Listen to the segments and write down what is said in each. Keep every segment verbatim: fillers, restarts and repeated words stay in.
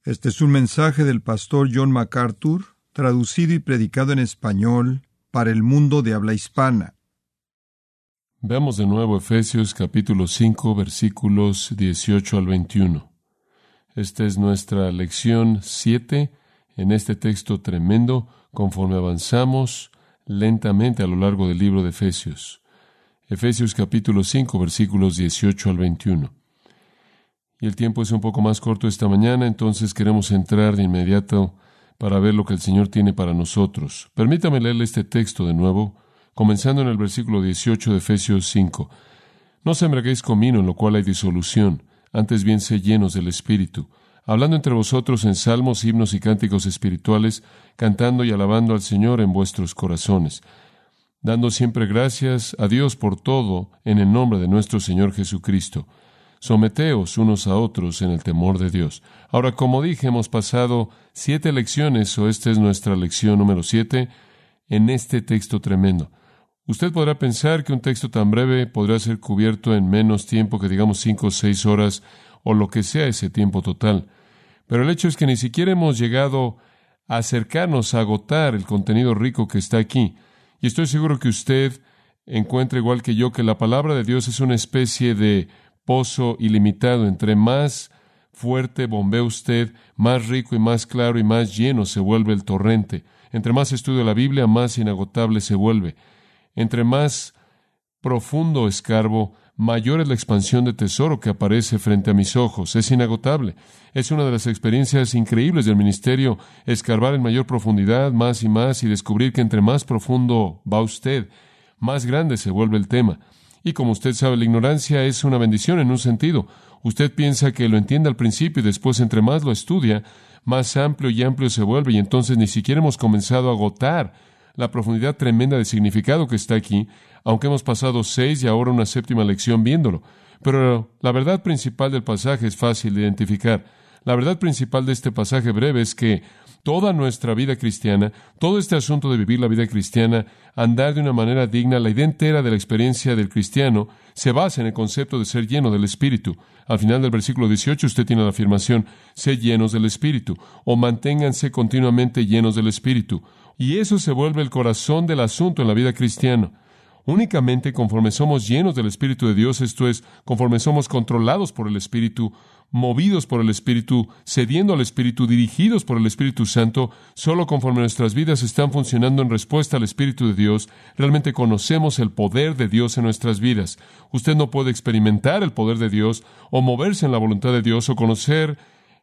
Este es un mensaje del pastor John MacArthur, traducido y predicado en español para el mundo de habla hispana. Veamos de nuevo Efesios capítulo cinco, versículos dieciocho al veintiuno. Esta es nuestra lección siete en este texto tremendo, conforme avanzamos lentamente a lo largo del libro de Efesios. Efesios capítulo cinco, versículos dieciocho al veintiuno. Y el tiempo es un poco más corto esta mañana, entonces queremos entrar de inmediato para ver lo que el Señor tiene para nosotros. Permítame leerle este texto de nuevo, comenzando en el versículo dieciocho de Efesios cinco. No os embriaguéis con vino, en lo cual hay disolución, antes bien sed llenos del Espíritu, hablando entre vosotros en salmos, himnos y cánticos espirituales, cantando y alabando al Señor en vuestros corazones, dando siempre gracias a Dios por todo en el nombre de nuestro Señor Jesucristo. Someteos unos a otros en el temor de Dios. Ahora, como dije, hemos pasado siete lecciones, o esta es nuestra lección número siete, en este texto tremendo. Usted podrá pensar que un texto tan breve podrá ser cubierto en menos tiempo que, digamos, cinco o seis horas, o lo que sea ese tiempo total. Pero el hecho es que ni siquiera hemos llegado a acercarnos a agotar el contenido rico que está aquí. Y estoy seguro que usted encuentra, igual que yo, que la palabra de Dios es una especie de pozo ilimitado. Entre más fuerte bombea usted, más rico y más claro y más lleno se vuelve el torrente. Entre más estudia la Biblia, más inagotable se vuelve. Entre más profundo escarbo, mayor es la expansión de tesoro que aparece frente a mis ojos. Es inagotable. Es una de las experiencias increíbles del ministerio, escarbar en mayor profundidad, más y más, y descubrir que entre más profundo va usted, más grande se vuelve el tema. Y como usted sabe, la ignorancia es una bendición en un sentido. Usted piensa que lo entiende al principio y después, entre más lo estudia, más amplio y amplio se vuelve, y entonces ni siquiera hemos comenzado a agotar la profundidad tremenda de significado que está aquí, aunque hemos pasado seis y ahora una séptima lección viéndolo. Pero la verdad principal del pasaje es fácil de identificar. La verdad principal de este pasaje breve es que toda nuestra vida cristiana, todo este asunto de vivir la vida cristiana, andar de una manera digna, la idea entera de la experiencia del cristiano, se basa en el concepto de ser lleno del Espíritu. Al final del versículo dieciocho usted tiene la afirmación, sed llenos del Espíritu, o manténganse continuamente llenos del Espíritu. Y eso se vuelve el corazón del asunto en la vida cristiana. Únicamente conforme somos llenos del Espíritu de Dios, esto es, conforme somos controlados por el Espíritu, movidos por el Espíritu, cediendo al Espíritu, dirigidos por el Espíritu Santo, solo conforme nuestras vidas están funcionando en respuesta al Espíritu de Dios, realmente conocemos el poder de Dios en nuestras vidas. Usted no puede experimentar el poder de Dios, o moverse en la voluntad de Dios, o conocer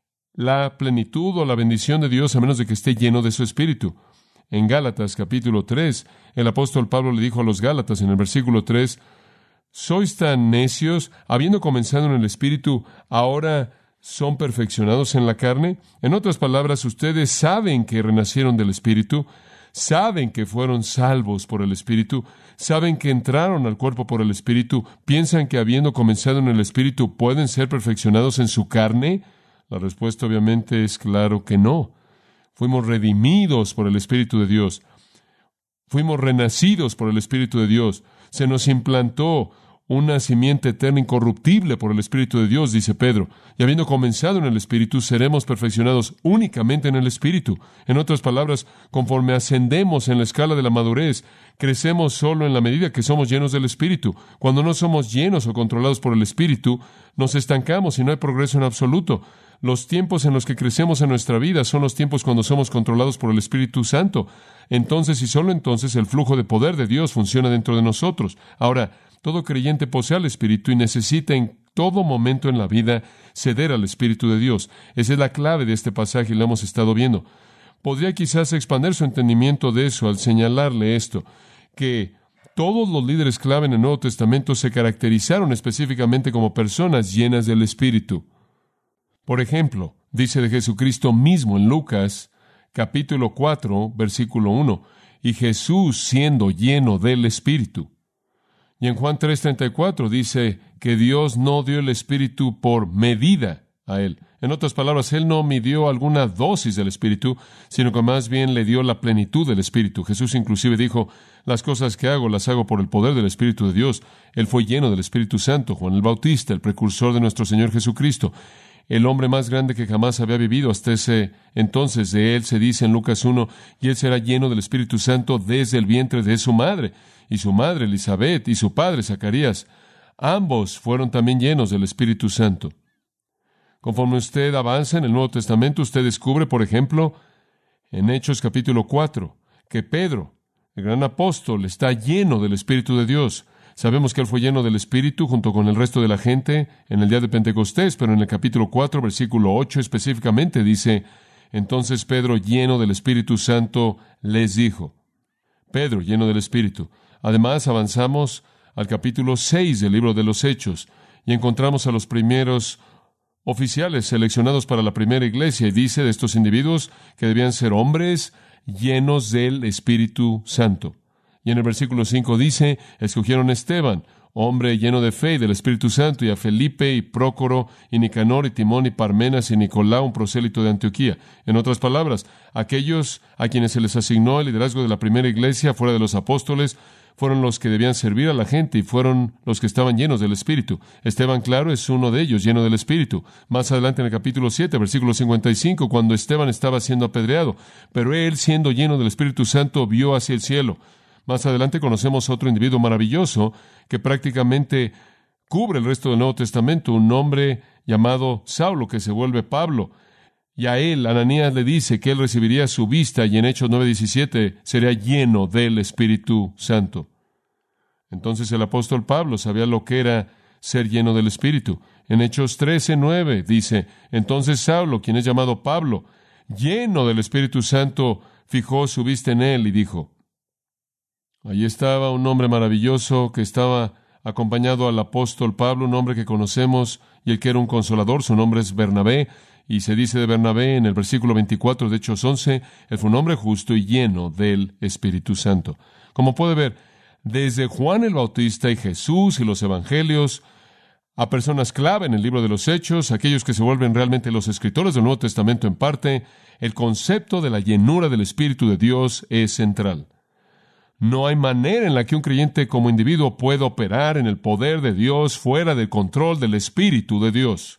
la plenitud o la bendición de Dios, a menos de que esté lleno de su Espíritu. En Gálatas capítulo tres, el apóstol Pablo le dijo a los Gálatas en el versículo tres, ¿sois tan necios, habiendo comenzado en el Espíritu, ahora son perfeccionados en la carne? En otras palabras, ustedes saben que renacieron del Espíritu, saben que fueron salvos por el Espíritu, saben que entraron al cuerpo por el Espíritu, piensan que habiendo comenzado en el Espíritu pueden ser perfeccionados en su carne. La respuesta obviamente es claro que no. Fuimos redimidos por el Espíritu de Dios. Fuimos renacidos por el Espíritu de Dios. Se nos implantó una simiente eterna incorruptible por el Espíritu de Dios, dice Pedro. Y habiendo comenzado en el Espíritu, seremos perfeccionados únicamente en el Espíritu. En otras palabras, conforme ascendemos en la escala de la madurez, crecemos solo en la medida que somos llenos del Espíritu. Cuando no somos llenos o controlados por el Espíritu, nos estancamos y no hay progreso en absoluto. Los tiempos en los que crecemos en nuestra vida son los tiempos cuando somos controlados por el Espíritu Santo. Entonces, y solo entonces, el flujo de poder de Dios funciona dentro de nosotros. Ahora, todo creyente posee al Espíritu y necesita en todo momento en la vida ceder al Espíritu de Dios. Esa es la clave de este pasaje y lo hemos estado viendo. Podría quizás expandir su entendimiento de eso al señalarle esto, que todos los líderes clave en el Nuevo Testamento se caracterizaron específicamente como personas llenas del Espíritu. Por ejemplo, dice de Jesucristo mismo en Lucas, capítulo cuatro, versículo uno, y Jesús siendo lleno del Espíritu. Y en Juan tres treinta y cuatro dice que Dios no dio el Espíritu por medida a Él. En otras palabras, Él no midió alguna dosis del Espíritu, sino que más bien le dio la plenitud del Espíritu. Jesús inclusive dijo, las cosas que hago las hago por el poder del Espíritu de Dios. Él fue lleno del Espíritu Santo. Juan el Bautista, el precursor de nuestro Señor Jesucristo. el hombre más grande que jamás había vivido hasta ese entonces. De él se dice en Lucas uno, y él será lleno del Espíritu Santo desde el vientre de su madre. Y su madre Elizabeth y su padre Zacarías, ambos fueron también llenos del Espíritu Santo. Conforme usted avanza en el Nuevo Testamento, usted descubre, por ejemplo, en Hechos capítulo cuatro, que Pedro, el gran apóstol, está lleno del Espíritu de Dios. Sabemos que él fue lleno del Espíritu junto con el resto de la gente en el día de Pentecostés, pero en el capítulo cuatro, versículo ocho específicamente dice, entonces Pedro, lleno del Espíritu Santo, les dijo. Pedro, lleno del Espíritu. Además, avanzamos al capítulo seis del libro de los Hechos y encontramos a los primeros oficiales seleccionados para la primera iglesia, y dice de estos individuos que debían ser hombres llenos del Espíritu Santo. Y en el versículo cinco dice, escogieron a Esteban, hombre lleno de fe y del Espíritu Santo, y a Felipe y Prócoro y Nicanor y Timón y Parmenas y Nicolao, un prosélito de Antioquía. En otras palabras, aquellos a quienes se les asignó el liderazgo de la primera iglesia fuera de los apóstoles fueron los que debían servir a la gente y fueron los que estaban llenos del Espíritu. Esteban, claro, es uno de ellos, lleno del Espíritu. Más adelante en el capítulo siete, versículo cincuenta y cinco, cuando Esteban estaba siendo apedreado, pero él, siendo lleno del Espíritu Santo, vio hacia el cielo. Más adelante conocemos a otro individuo maravilloso que prácticamente cubre el resto del Nuevo Testamento, un hombre llamado Saulo, que se vuelve Pablo. Y a él, Ananías le dice que él recibiría su vista, y en Hechos nueve diecisiete sería lleno del Espíritu Santo. Entonces el apóstol Pablo sabía lo que era ser lleno del Espíritu. En Hechos trece nueve dice, entonces Saulo, quien es llamado Pablo, lleno del Espíritu Santo, fijó su vista en él y dijo. Allí estaba un hombre maravilloso que estaba acompañado al apóstol Pablo, un hombre que conocemos y el que era un consolador. Su nombre es Bernabé, y se dice de Bernabé en el versículo veinticuatro de Hechos once, él fue un hombre justo y lleno del Espíritu Santo. Como puede ver, desde Juan el Bautista y Jesús y los evangelios, a personas clave en el libro de los Hechos, aquellos que se vuelven realmente los escritores del Nuevo Testamento en parte, el concepto de la llenura del Espíritu de Dios es central. No hay manera en la que un creyente como individuo pueda operar en el poder de Dios fuera del control del Espíritu de Dios.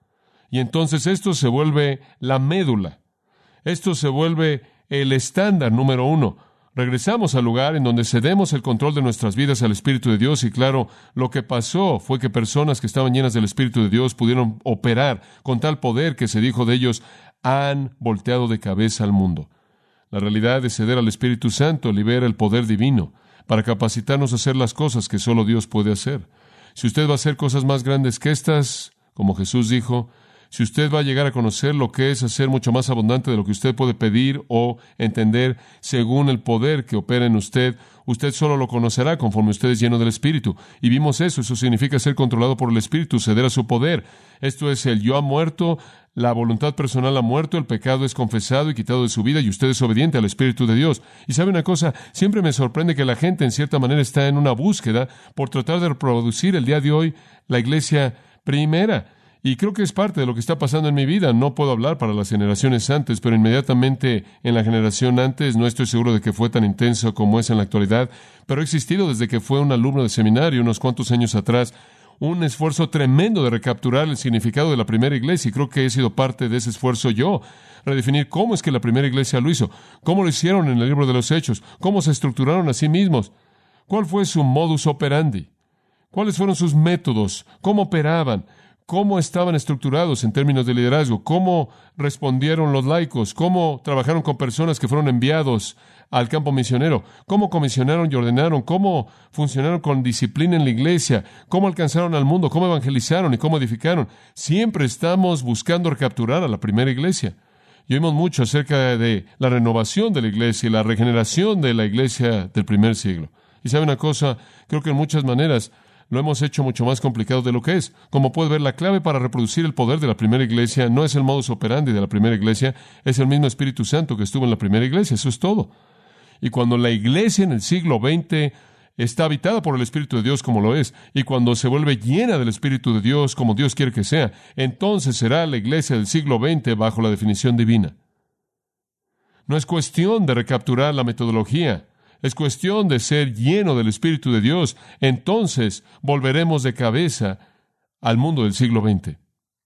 Y entonces esto se vuelve la médula. Esto se vuelve el estándar número uno. Regresamos al lugar en donde cedemos el control de nuestras vidas al Espíritu de Dios, y claro, lo que pasó fue que personas que estaban llenas del Espíritu de Dios pudieron operar con tal poder que se dijo de ellos, han volteado de cabeza al mundo. La realidad de ceder al Espíritu Santo libera el poder divino para capacitarnos a hacer las cosas que solo Dios puede hacer. Si usted va a hacer cosas más grandes que estas, como Jesús dijo, si usted va a llegar a conocer lo que es hacer mucho más abundante de lo que usted puede pedir o entender según el poder que opera en usted, usted solo lo conocerá conforme usted es lleno del Espíritu. Y vimos eso, eso significa ser controlado por el Espíritu, ceder a su poder. Esto es, el yo ha muerto, la voluntad personal ha muerto, el pecado es confesado y quitado de su vida, y usted es obediente al Espíritu de Dios. Y sabe una cosa, siempre me sorprende que la gente en cierta manera está en una búsqueda por tratar de reproducir el día de hoy la iglesia primera. Y creo que es parte de lo que está pasando en mi vida. No puedo hablar para las generaciones antes, pero inmediatamente en la generación antes, no estoy seguro de que fue tan intenso como es en la actualidad, pero ha existido desde que fue un alumno de seminario unos cuantos años atrás, un esfuerzo tremendo de recapturar el significado de la primera iglesia, y creo que he sido parte de ese esfuerzo yo. Redefinir cómo es que la primera iglesia lo hizo, cómo lo hicieron en el libro de los Hechos, cómo se estructuraron a sí mismos, cuál fue su modus operandi, cuáles fueron sus métodos, cómo operaban, cómo estaban estructurados en términos de liderazgo, cómo respondieron los laicos, cómo trabajaron con personas que fueron enviados al campo misionero, cómo comisionaron y ordenaron, cómo funcionaron con disciplina en la iglesia, cómo alcanzaron al mundo, cómo evangelizaron y cómo edificaron. Siempre estamos buscando recapturar a la primera iglesia. Y oímos mucho acerca de la renovación de la iglesia y la regeneración de la iglesia del primer siglo. Y sabe una cosa, creo que en muchas maneras lo hemos hecho mucho más complicado de lo que es. Como puede ver, la clave para reproducir el poder de la primera iglesia no es el modus operandi de la primera iglesia, es el mismo Espíritu Santo que estuvo en la primera iglesia. Eso es todo. Y cuando la iglesia en el siglo veinte está habitada por el Espíritu de Dios como lo es, y cuando se vuelve llena del Espíritu de Dios como Dios quiere que sea, entonces será la iglesia del siglo veinte bajo la definición divina. No es cuestión de recapturar la metodología. Es cuestión de ser lleno del Espíritu de Dios. Entonces volveremos de cabeza al mundo del siglo veinte.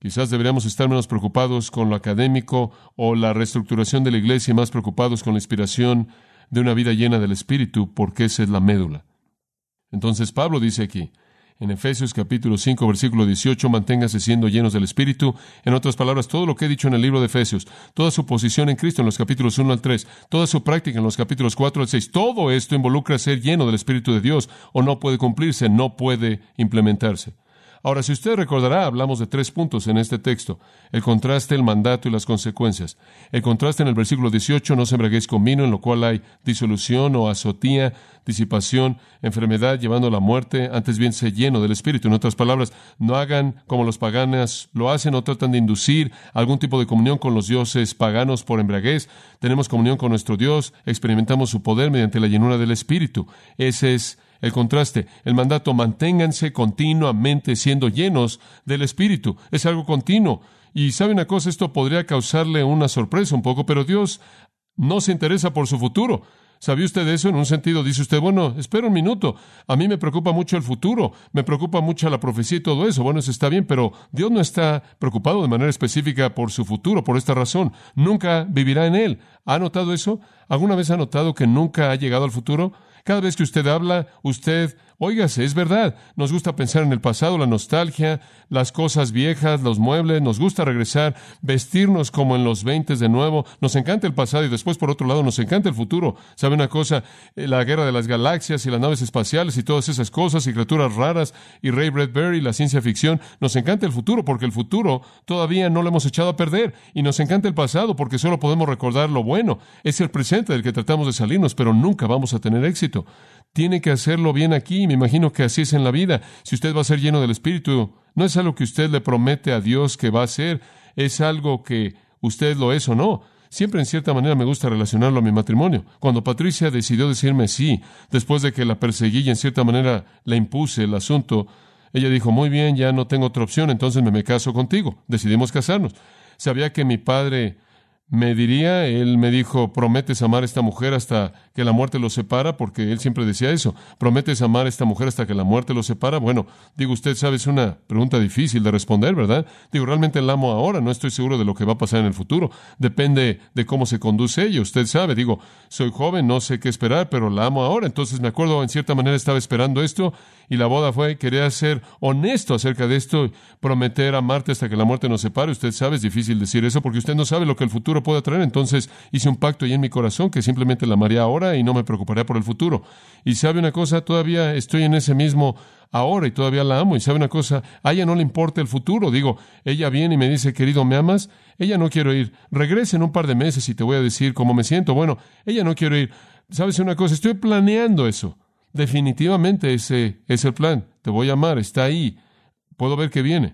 Quizás deberíamos estar menos preocupados con lo académico o la reestructuración de la iglesia y más preocupados con la inspiración de una vida llena del Espíritu, porque esa es la médula. Entonces Pablo dice aquí, en Efesios capítulo cinco, versículo dieciocho, manténgase siendo llenos del Espíritu. En otras palabras, todo lo que he dicho en el libro de Efesios, toda su posición en Cristo en los capítulos uno al tres, toda su práctica en los capítulos cuatro al seis, todo esto involucra ser lleno del Espíritu de Dios, o no puede cumplirse, no puede implementarse. Ahora, si usted recordará, hablamos de tres puntos en este texto: el contraste, el mandato y las consecuencias. El contraste en el versículo dieciocho, no se embriaguéis con vino, en lo cual hay disolución o azotía, disipación, enfermedad, llevando a la muerte, antes bien sé lleno del Espíritu. En otras palabras, no hagan como los paganos lo hacen, o tratan de inducir algún tipo de comunión con los dioses paganos por embriaguez. Tenemos comunión con nuestro Dios, experimentamos su poder mediante la llenura del Espíritu. Ese es el contraste. El mandato: manténganse continuamente siendo llenos del Espíritu. Es algo continuo. Y sabe una cosa, esto podría causarle una sorpresa un poco, pero Dios no se interesa por su futuro. ¿Sabía usted eso? En un sentido, dice usted, bueno, espera un minuto, a mí me preocupa mucho el futuro, me preocupa mucho la profecía y todo eso. Bueno, eso está bien, pero Dios no está preocupado de manera específica por su futuro, por esta razón. Nunca vivirá en él. ¿Ha notado eso? ¿Alguna vez ha notado que nunca ha llegado al futuro? Cada vez que usted habla, usted, óigase, es verdad, nos gusta pensar en el pasado, la nostalgia, las cosas viejas, los muebles, nos gusta regresar, vestirnos como en los veintes de nuevo, nos encanta el pasado y después, por otro lado, nos encanta el futuro. ¿Sabe una cosa? La guerra de las galaxias y las naves espaciales y todas esas cosas y criaturas raras y Ray Bradbury y la ciencia ficción, nos encanta el futuro porque el futuro todavía no lo hemos echado a perder, y nos encanta el pasado porque solo podemos recordar lo bueno. Es el presente del que tratamos de salirnos, pero nunca vamos a tener éxito. Tiene que hacerlo bien aquí. Me imagino que así es en la vida. Si usted va a ser lleno del Espíritu, no es algo que usted le promete a Dios que va a hacer, es algo que usted lo es o no. Siempre, en cierta manera, me gusta relacionarlo a mi matrimonio. Cuando Patricia decidió decirme sí, después de que la perseguí y en cierta manera le impuse el asunto, ella dijo, muy bien, ya no tengo otra opción, entonces me, me caso contigo. Decidimos casarnos. Sabía que mi padre me diría, él me dijo, prometes amar a esta mujer hasta que la muerte los separa, porque él siempre decía eso, prometes amar a esta mujer hasta que la muerte los separa. Bueno, digo, usted sabe, es una pregunta difícil de responder, ¿verdad? Digo, realmente la amo ahora, no estoy seguro de lo que va a pasar en el futuro, depende de cómo se conduce ella, usted sabe, digo, soy joven, no sé qué esperar, pero la amo ahora. Entonces me acuerdo, en cierta manera estaba esperando esto, y la boda fue, quería ser honesto acerca de esto, prometer amarte hasta que la muerte nos separe. Usted sabe, es difícil decir eso, porque usted no sabe lo que el futuro puede traer. Entonces hice un pacto ahí en mi corazón que simplemente la amaría ahora y no me preocuparía por el futuro. Y sabe una cosa, todavía estoy en ese mismo ahora y todavía la amo. Y sabe una cosa, a ella no le importa el futuro. Digo, ella viene y me dice, querido, ¿me amas? Ella no quiero ir. Regresa en un par de meses y te voy a decir cómo me siento. Bueno, ella no quiero ir. ¿Sabes una cosa? Estoy planeando eso. Definitivamente ese es el plan. Te voy a amar, está ahí. Puedo ver que viene.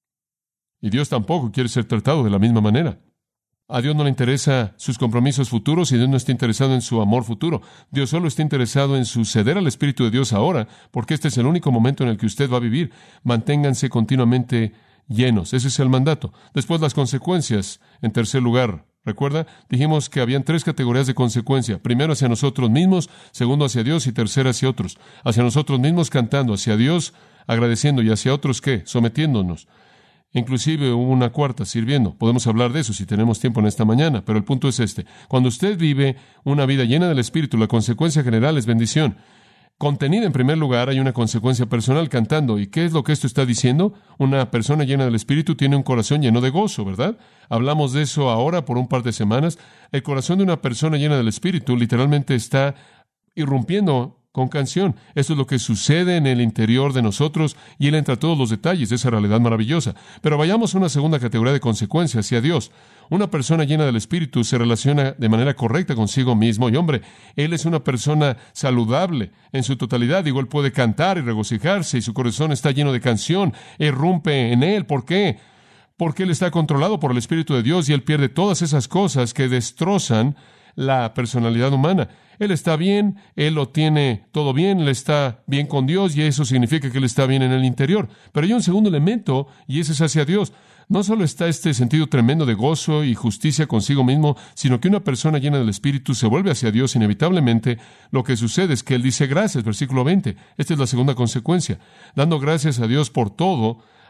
Y Dios tampoco quiere ser tratado de la misma manera. A Dios no le interesa sus compromisos futuros y Dios no está interesado en su amor futuro. Dios solo está interesado en suceder al Espíritu de Dios ahora, porque este es el único momento en el que usted va a vivir. Manténganse continuamente llenos. Ese es el mandato. Después, las consecuencias. En tercer lugar, ¿recuerda? Dijimos que habían tres categorías de consecuencia. Primero, hacia nosotros mismos. Segundo, hacia Dios. Y tercero, hacia otros. Hacia nosotros mismos, cantando. Hacia Dios, agradeciendo. Y hacia otros, ¿qué? Sometiéndonos. Inclusive hubo una cuarta, sirviendo. Podemos hablar de eso si tenemos tiempo en esta mañana, pero el punto es este. Cuando usted vive una vida llena del Espíritu, la consecuencia general es bendición. Contenida en primer lugar, hay una consecuencia personal, cantando. ¿Y qué es lo que esto está diciendo? Una persona llena del Espíritu tiene un corazón lleno de gozo, ¿verdad? Hablamos de eso ahora por un par de semanas. El corazón de una persona llena del Espíritu literalmente está irrumpiendo con canción. Esto es lo que sucede en el interior de nosotros y Él entra a todos los detalles de esa realidad maravillosa. Pero vayamos a una segunda categoría de consecuencias, hacia Dios. Una persona llena del Espíritu se relaciona de manera correcta consigo mismo. Y hombre, Él es una persona saludable en su totalidad. Digo, Él puede cantar y regocijarse y su corazón está lleno de canción. Irrumpe en Él. ¿Por qué? Porque Él está controlado por el Espíritu de Dios y Él pierde todas esas cosas que destrozan la personalidad humana. Él está bien, Él lo tiene todo bien, Él está bien con Dios y eso significa que Él está bien en el interior. Pero hay un segundo elemento y ese es hacia Dios. No solo está este sentido tremendo de gozo y justicia consigo mismo, sino que una persona llena del Espíritu se vuelve hacia Dios inevitablemente. Lo que sucede es que Él dice gracias, versículo veinte. Esta es la segunda consecuencia. Dando gracias a Dios por todo,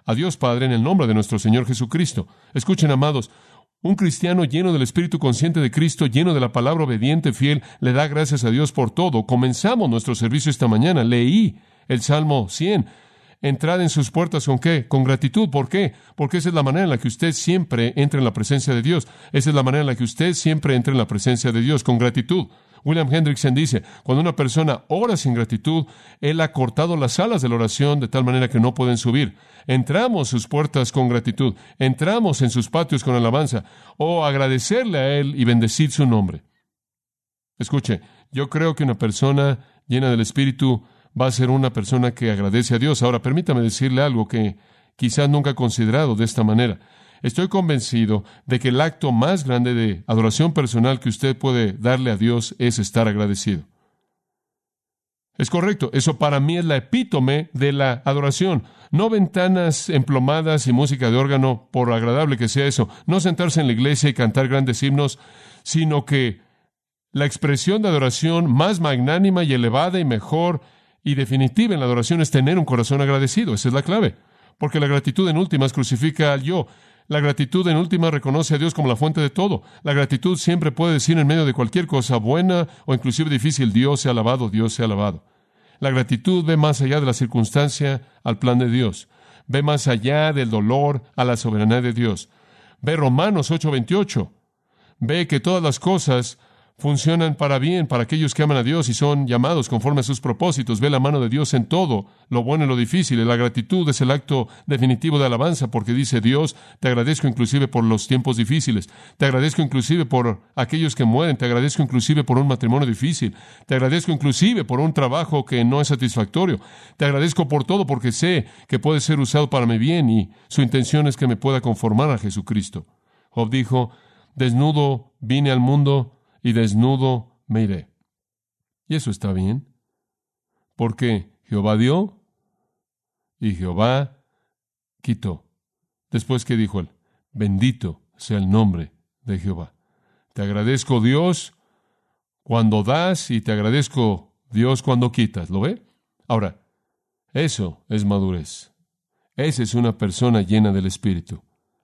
a Dios Padre en el nombre de nuestro Señor Jesucristo. Escuchen, amados, un cristiano lleno del Espíritu, consciente de Cristo, lleno de la palabra, obediente, fiel, le da gracias a Dios por todo. Comenzamos nuestro servicio esta mañana. Leí el Salmo cien. Entrad en sus puertas ¿con qué? Con gratitud. ¿Por qué? Porque esa es la manera en la que usted siempre entra en la presencia de Dios. Esa es la manera en la que usted siempre entra en la presencia de Dios, con gratitud. William Hendrickson dice, cuando una persona ora sin gratitud, él ha cortado las alas de la oración de tal manera que no pueden subir. Entramos sus puertas con gratitud, entramos en sus patios con alabanza, o agradecerle a él y bendecir su nombre. Escuche, yo creo que una persona llena del Espíritu va a ser una persona que agradece a Dios. Ahora, permítame decirle algo que quizás nunca he considerado de esta manera. Estoy convencido de que el acto más grande de adoración personal que usted puede darle a Dios es estar agradecido. Es correcto, eso para mí es la epítome de la adoración. No ventanas emplomadas y música de órgano, por agradable que sea eso. No sentarse en la iglesia y cantar grandes himnos, sino que la expresión de adoración más magnánima y elevada y mejor y definitiva en la adoración es tener un corazón agradecido. Esa es la clave. Porque la gratitud en últimas crucifica al yo. La gratitud en últimas reconoce a Dios como la fuente de todo. La gratitud siempre puede decir en medio de cualquier cosa buena o inclusive difícil, Dios sea alabado, Dios sea alabado. La gratitud ve más allá de la circunstancia al plan de Dios. Ve más allá del dolor a la soberanía de Dios. Ve Romanos ocho veintiocho. Ve que todas las cosas funcionan para bien para aquellos que aman a Dios y son llamados conforme a sus propósitos. Ve la mano de Dios en todo, lo bueno y lo difícil. Y la gratitud es el acto definitivo de alabanza, porque dice Dios, te agradezco inclusive por los tiempos difíciles, te agradezco inclusive por aquellos que mueren, te agradezco inclusive por un matrimonio difícil, te agradezco inclusive por un trabajo que no es satisfactorio, te agradezco por todo porque sé que puede ser usado para mi bien y su intención es que me pueda conformar a Jesucristo. Job dijo, desnudo vine al mundo y desnudo me iré. Y eso está bien, porque Jehová dio y Jehová quitó. Después, ¿qué dijo él? Bendito sea el nombre de Jehová. Te agradezco, Dios, cuando das y te agradezco, Dios, cuando quitas. ¿Lo ve? Ahora, eso es madurez. Esa es una persona llena del Espíritu.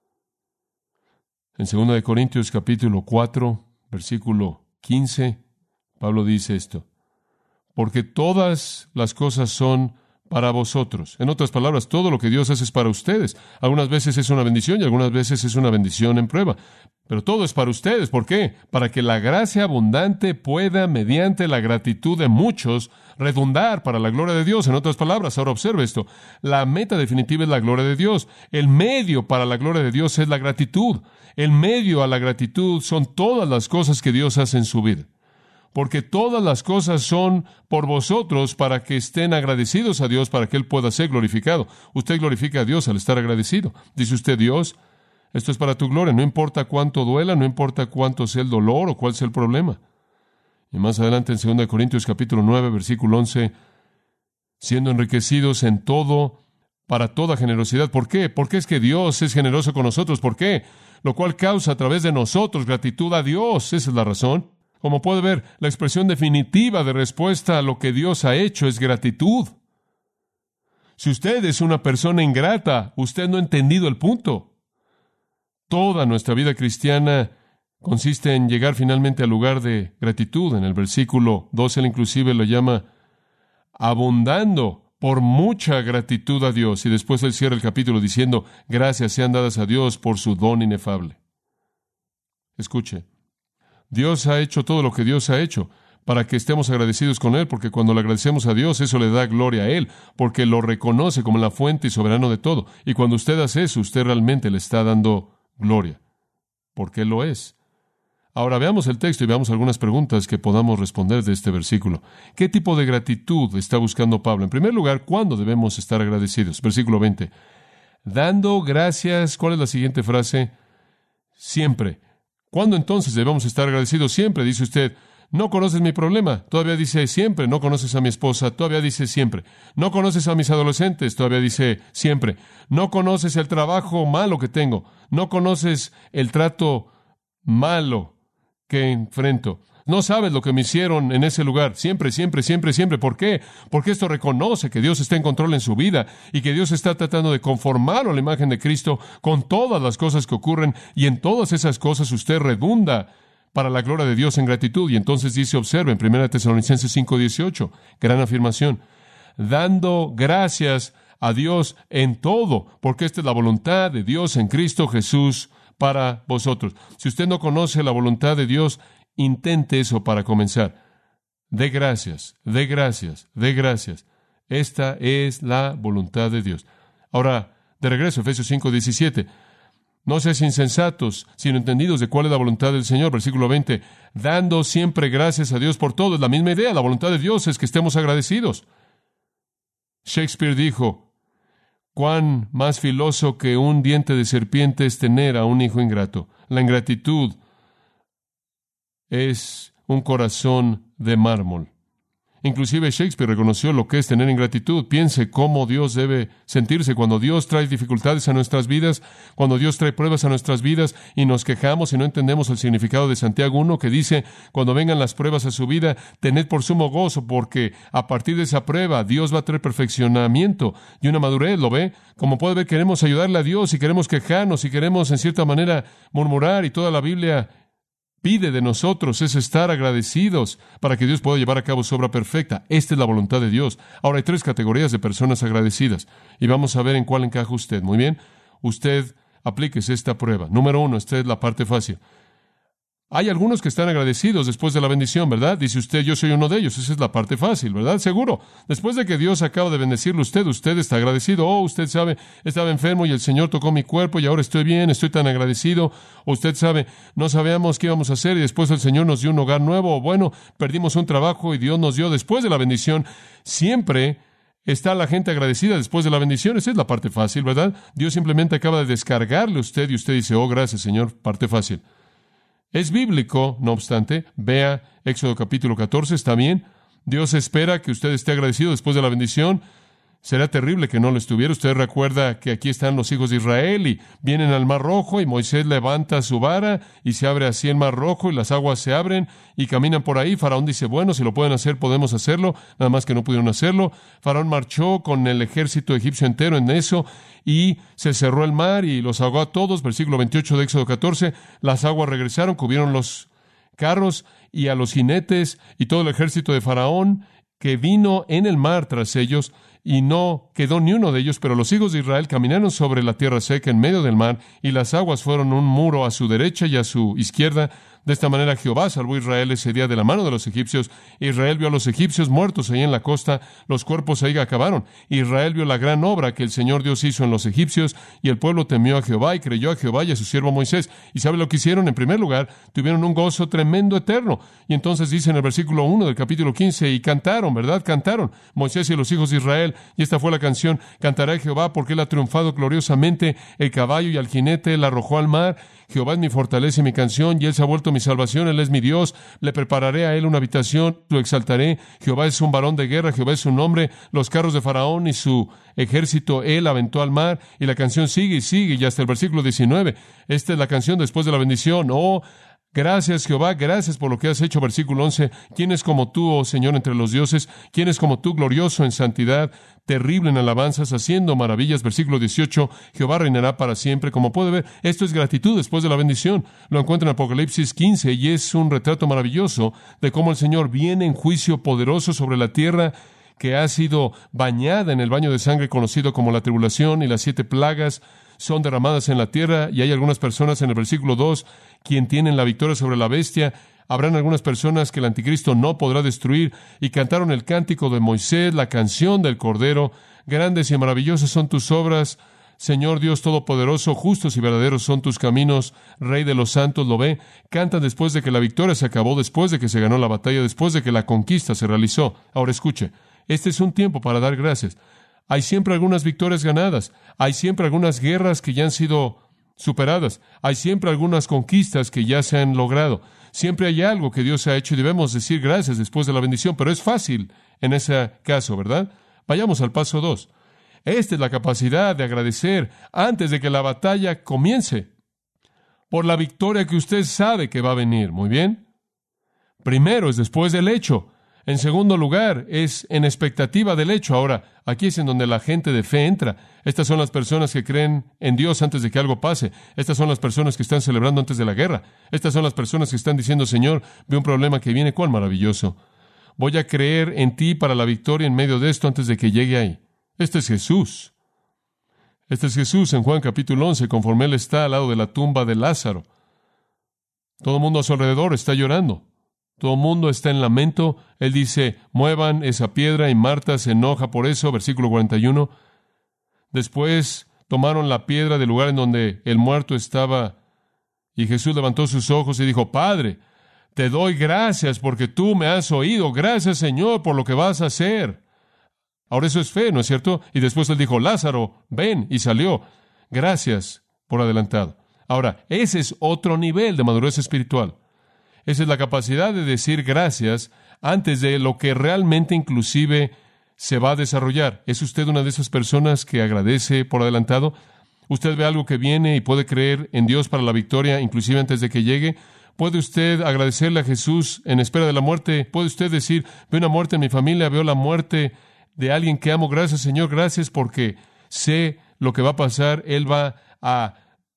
En segunda de Corintios capítulo cuatro, versículo quince, Pablo dice esto, porque todas las cosas son para vosotros. En otras palabras, todo lo que Dios hace es para ustedes. Algunas veces es una bendición y algunas veces es una bendición en prueba. Pero todo es para ustedes. ¿Por qué? Para que la gracia abundante pueda, mediante la gratitud de muchos, redundar para la gloria de Dios. En otras palabras, ahora observe esto. La meta definitiva es la gloria de Dios. El medio para la gloria de Dios es la gratitud. El medio a la gratitud son todas las cosas que Dios hace en su vida. Porque todas las cosas son por vosotros para que estén agradecidos a Dios, para que Él pueda ser glorificado. Usted glorifica a Dios al estar agradecido. Dice usted, Dios, esto es para tu gloria. No importa cuánto duela, no importa cuánto sea el dolor o cuál sea el problema. Y más adelante en segunda de Corintios capítulo nueve, versículo once, siendo enriquecidos en todo, para toda generosidad. ¿Por qué? Porque es que Dios es generoso con nosotros. ¿Por qué? Lo cual causa a través de nosotros gratitud a Dios. Esa es la razón. Como puede ver, la expresión definitiva de respuesta a lo que Dios ha hecho es gratitud. Si usted es una persona ingrata, usted no ha entendido el punto. Toda nuestra vida cristiana consiste en llegar finalmente al lugar de gratitud. En el versículo doce, él inclusive lo llama abundando por mucha gratitud a Dios. Y después él cierra el capítulo diciendo, gracias sean dadas a Dios por su don inefable. Escuche. Dios ha hecho todo lo que Dios ha hecho para que estemos agradecidos con Él, porque cuando le agradecemos a Dios, eso le da gloria a Él, porque lo reconoce como la fuente y soberano de todo. Y cuando usted hace eso, usted realmente le está dando gloria, porque Él lo es. Ahora veamos el texto y veamos algunas preguntas que podamos responder de este versículo. ¿Qué tipo de gratitud está buscando Pablo? En primer lugar, ¿cuándo debemos estar agradecidos? Versículo veinte. Dando gracias, ¿cuál es la siguiente frase? Siempre. ¿Cuándo entonces debemos estar agradecidos? Siempre, dice usted. No conoces mi problema. Todavía dice siempre. No conoces a mi esposa. Todavía dice siempre. No conoces a mis adolescentes. Todavía dice siempre. No conoces el trabajo malo que tengo. No conoces el trato malo que enfrento. No sabes lo que me hicieron en ese lugar. Siempre, siempre, siempre, siempre. ¿Por qué? Porque esto reconoce que Dios está en control en su vida y que Dios está tratando de conformarlo a la imagen de Cristo con todas las cosas que ocurren, y en todas esas cosas usted redunda para la gloria de Dios en gratitud. Y entonces dice, observe, en primera Tesalonicenses cinco dieciocho, gran afirmación, dando gracias a Dios en todo, porque esta es la voluntad de Dios en Cristo Jesús para vosotros. Si usted no conoce la voluntad de Dios, intente eso para comenzar. Dé gracias, dé gracias, dé gracias. Esta es la voluntad de Dios. Ahora, de regreso, Efesios cinco diecisiete. No seáis insensatos, sino entendidos de cuál es la voluntad del Señor. Versículo veinte. Dando siempre gracias a Dios por todo. Es la misma idea. La voluntad de Dios es que estemos agradecidos. Shakespeare dijo, cuán más filoso que un diente de serpiente es tener a un hijo ingrato. La ingratitud es un corazón de mármol. Inclusive Shakespeare reconoció lo que es tener ingratitud. Piense cómo Dios debe sentirse cuando Dios trae dificultades a nuestras vidas, cuando Dios trae pruebas a nuestras vidas y nos quejamos y no entendemos el significado de Santiago uno, que dice, cuando vengan las pruebas a su vida, tened por sumo gozo, porque a partir de esa prueba Dios va a traer perfeccionamiento y una madurez, ¿lo ve? Como puede ver, queremos ayudarle a Dios y queremos quejarnos y queremos en cierta manera murmurar, y toda la Biblia pide de nosotros es estar agradecidos para que Dios pueda llevar a cabo su obra perfecta. Esta es la voluntad de Dios. Ahora hay tres categorías de personas agradecidas y vamos a ver en cuál encaja usted. Muy bien, usted aplíquese esta prueba. Número uno, esta es la parte fácil. Hay algunos que están agradecidos después de la bendición, ¿verdad? Dice usted, yo soy uno de ellos. Esa es la parte fácil, ¿verdad? Seguro. Después de que Dios acaba de bendecirle a usted, usted está agradecido. Oh, usted sabe, estaba enfermo y el Señor tocó mi cuerpo y ahora estoy bien, estoy tan agradecido. O usted sabe, no sabíamos qué íbamos a hacer y después el Señor nos dio un hogar nuevo. O bueno, perdimos un trabajo y Dios nos dio después de la bendición. Siempre está la gente agradecida después de la bendición. Esa es la parte fácil, ¿verdad? Dios simplemente acaba de descargarle a usted y usted dice, oh, gracias, Señor, parte fácil. Es bíblico, no obstante, vea Éxodo capítulo catorce, está bien. Dios espera que usted esté agradecido después de la bendición. Será terrible que no lo estuviera. Usted recuerda que aquí están los hijos de Israel y vienen al Mar Rojo y Moisés levanta su vara y se abre así el Mar Rojo y las aguas se abren y caminan por ahí. Faraón dice, bueno, si lo pueden hacer, podemos hacerlo. Nada más que no pudieron hacerlo. Faraón marchó con el ejército egipcio entero en eso y se cerró el mar y los ahogó a todos. Versículo veintiocho de Éxodo catorce. Las aguas regresaron, cubrieron los carros y a los jinetes y todo el ejército de Faraón que vino en el mar tras ellos, y no quedó ni uno de ellos, pero los hijos de Israel caminaron sobre la tierra seca en medio del mar, y las aguas fueron un muro a su derecha y a su izquierda. De esta manera Jehová salvó a Israel ese día de la mano de los egipcios. Israel vio a los egipcios muertos ahí en la costa, los cuerpos ahí acabaron. Israel vio la gran obra que el Señor Dios hizo en los egipcios, y el pueblo temió a Jehová y creyó a Jehová y a su siervo Moisés. ¿Y sabe lo que hicieron? En primer lugar, tuvieron un gozo tremendo eterno. Y entonces dice en el versículo uno del capítulo quince, y cantaron, ¿verdad? Cantaron Moisés y los hijos de Israel, y esta fue la canción: cantaré a Jehová porque él ha triunfado gloriosamente, el caballo y al jinete él arrojó al mar. Jehová es mi fortaleza y mi canción, y él se ha vuelto mi salvación, él es mi Dios, le prepararé a él una habitación, lo exaltaré. Jehová es un varón de guerra, Jehová es su nombre. Los carros de Faraón y su ejército él aventó al mar. Y la canción sigue y sigue, y hasta el versículo diecinueve. Esta es la canción después de la bendición. Oh, gracias, Jehová, gracias por lo que has hecho. Versículo once. ¿Quién es como tú, oh Señor, entre los dioses? ¿Quién es como tú, glorioso en santidad, terrible en alabanzas, haciendo maravillas? Versículo dieciocho. Jehová reinará para siempre. Como puede ver, esto es gratitud después de la bendición. Lo encuentra en Apocalipsis quince, y es un retrato maravilloso de cómo el Señor viene en juicio poderoso sobre la tierra que ha sido bañada en el baño de sangre conocido como la tribulación, y las siete plagas son derramadas en la tierra, y hay algunas personas en el versículo dos quien tienen la victoria sobre la bestia. Habrán algunas personas que el anticristo no podrá destruir, y cantaron el cántico de Moisés, la canción del Cordero. Grandes y maravillosas son tus obras, Señor Dios Todopoderoso, justos y verdaderos son tus caminos, Rey de los santos. Lo ve, cantan después de que la victoria se acabó, después de que se ganó la batalla, después de que la conquista se realizó. Ahora escuche, este es un tiempo para dar gracias. Hay siempre algunas victorias ganadas, hay siempre algunas guerras que ya han sido superadas, hay siempre algunas conquistas que ya se han logrado, siempre hay algo que Dios ha hecho y debemos decir gracias después de la bendición, pero es fácil en ese caso, ¿verdad? Vayamos al paso dos. Esta es la capacidad de agradecer antes de que la batalla comience, por la victoria que usted sabe que va a venir. Muy bien. Primero es después del hecho. En segundo lugar, es en expectativa del hecho. Ahora, aquí es en donde la gente de fe entra. Estas son las personas que creen en Dios antes de que algo pase. Estas son las personas que están celebrando antes de la guerra. Estas son las personas que están diciendo, Señor, ve un problema que viene, cuán maravilloso. Voy a creer en ti para la victoria en medio de esto antes de que llegue ahí. Este es Jesús. Este es Jesús en Juan capítulo once, conforme Él está al lado de la tumba de Lázaro. Todo el mundo a su alrededor está llorando. Todo el mundo está en lamento. Él dice, muevan esa piedra, y Marta se enoja por eso, versículo cuarenta y uno. Después tomaron la piedra del lugar en donde el muerto estaba, y Jesús levantó sus ojos y dijo, Padre, te doy gracias porque tú me has oído. Gracias, Señor, por lo que vas a hacer. Ahora eso es fe, ¿no es cierto? Y después Él dijo, Lázaro, ven, y salió. Gracias por adelantado. Ahora, ese es otro nivel de madurez espiritual. Esa es la capacidad de decir gracias antes de lo que realmente inclusive se va a desarrollar. ¿Es usted una de esas personas que agradece por adelantado? ¿Usted ve algo que viene y puede creer en Dios para la victoria, inclusive antes de que llegue? ¿Puede usted agradecerle a Jesús en espera de la muerte? ¿Puede usted decir, veo una muerte en mi familia, veo la muerte de alguien que amo? Gracias, Señor, gracias porque sé lo que va a pasar. Él va a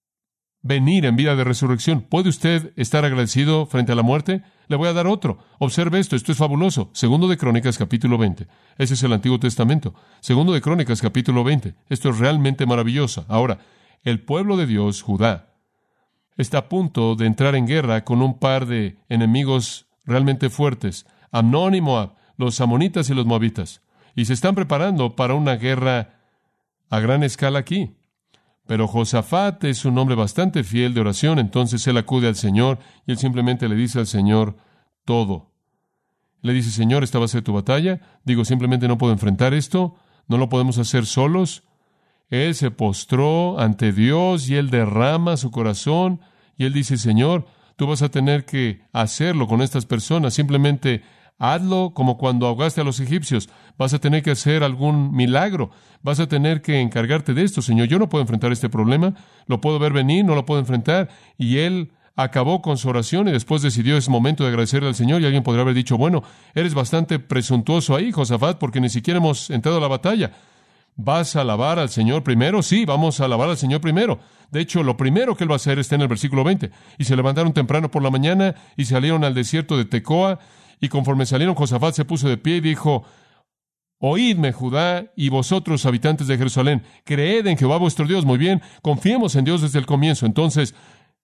venir en vida de resurrección. ¿Puede usted estar agradecido frente a la muerte? Le voy a dar otro. Observe esto, esto es fabuloso. Segundo de Crónicas, capítulo veinte. Ese es el Antiguo Testamento. Segundo de Crónicas, capítulo veinte. Esto es realmente maravilloso. Ahora, el pueblo de Dios, Judá, está a punto de entrar en guerra con un par de enemigos realmente fuertes, Amnón y Moab, los amonitas y los moabitas, y se están preparando para una guerra a gran escala aquí. Pero Josafat es un hombre bastante fiel de oración, entonces él acude al Señor y él simplemente le dice al Señor todo. Le dice, Señor, esta va a ser tu batalla. Digo, simplemente no puedo enfrentar esto, no lo podemos hacer solos. Él se postró ante Dios y él derrama su corazón y él dice, Señor, tú vas a tener que hacerlo con estas personas, simplemente hazlo como cuando ahogaste a los egipcios. Vas a tener que hacer algún milagro. Vas a tener que encargarte de esto, Señor. Yo no puedo enfrentar este problema. Lo puedo ver venir, no lo puedo enfrentar. Y él acabó con su oración y después decidió, es momento de agradecerle al Señor. Y alguien podría haber dicho, bueno, eres bastante presuntuoso ahí, Josafat, porque ni siquiera hemos entrado a la batalla. ¿Vas a alabar al Señor primero? Sí, vamos a alabar al Señor primero. De hecho, lo primero que él va a hacer está en el versículo veinte. Y se levantaron temprano por la mañana y salieron al desierto de Tecoa. Y conforme salieron, Josafat se puso de pie y dijo, oídme, Judá, y vosotros, habitantes de Jerusalén, creed en Jehová vuestro Dios. Muy bien, confiemos en Dios desde el comienzo. Entonces,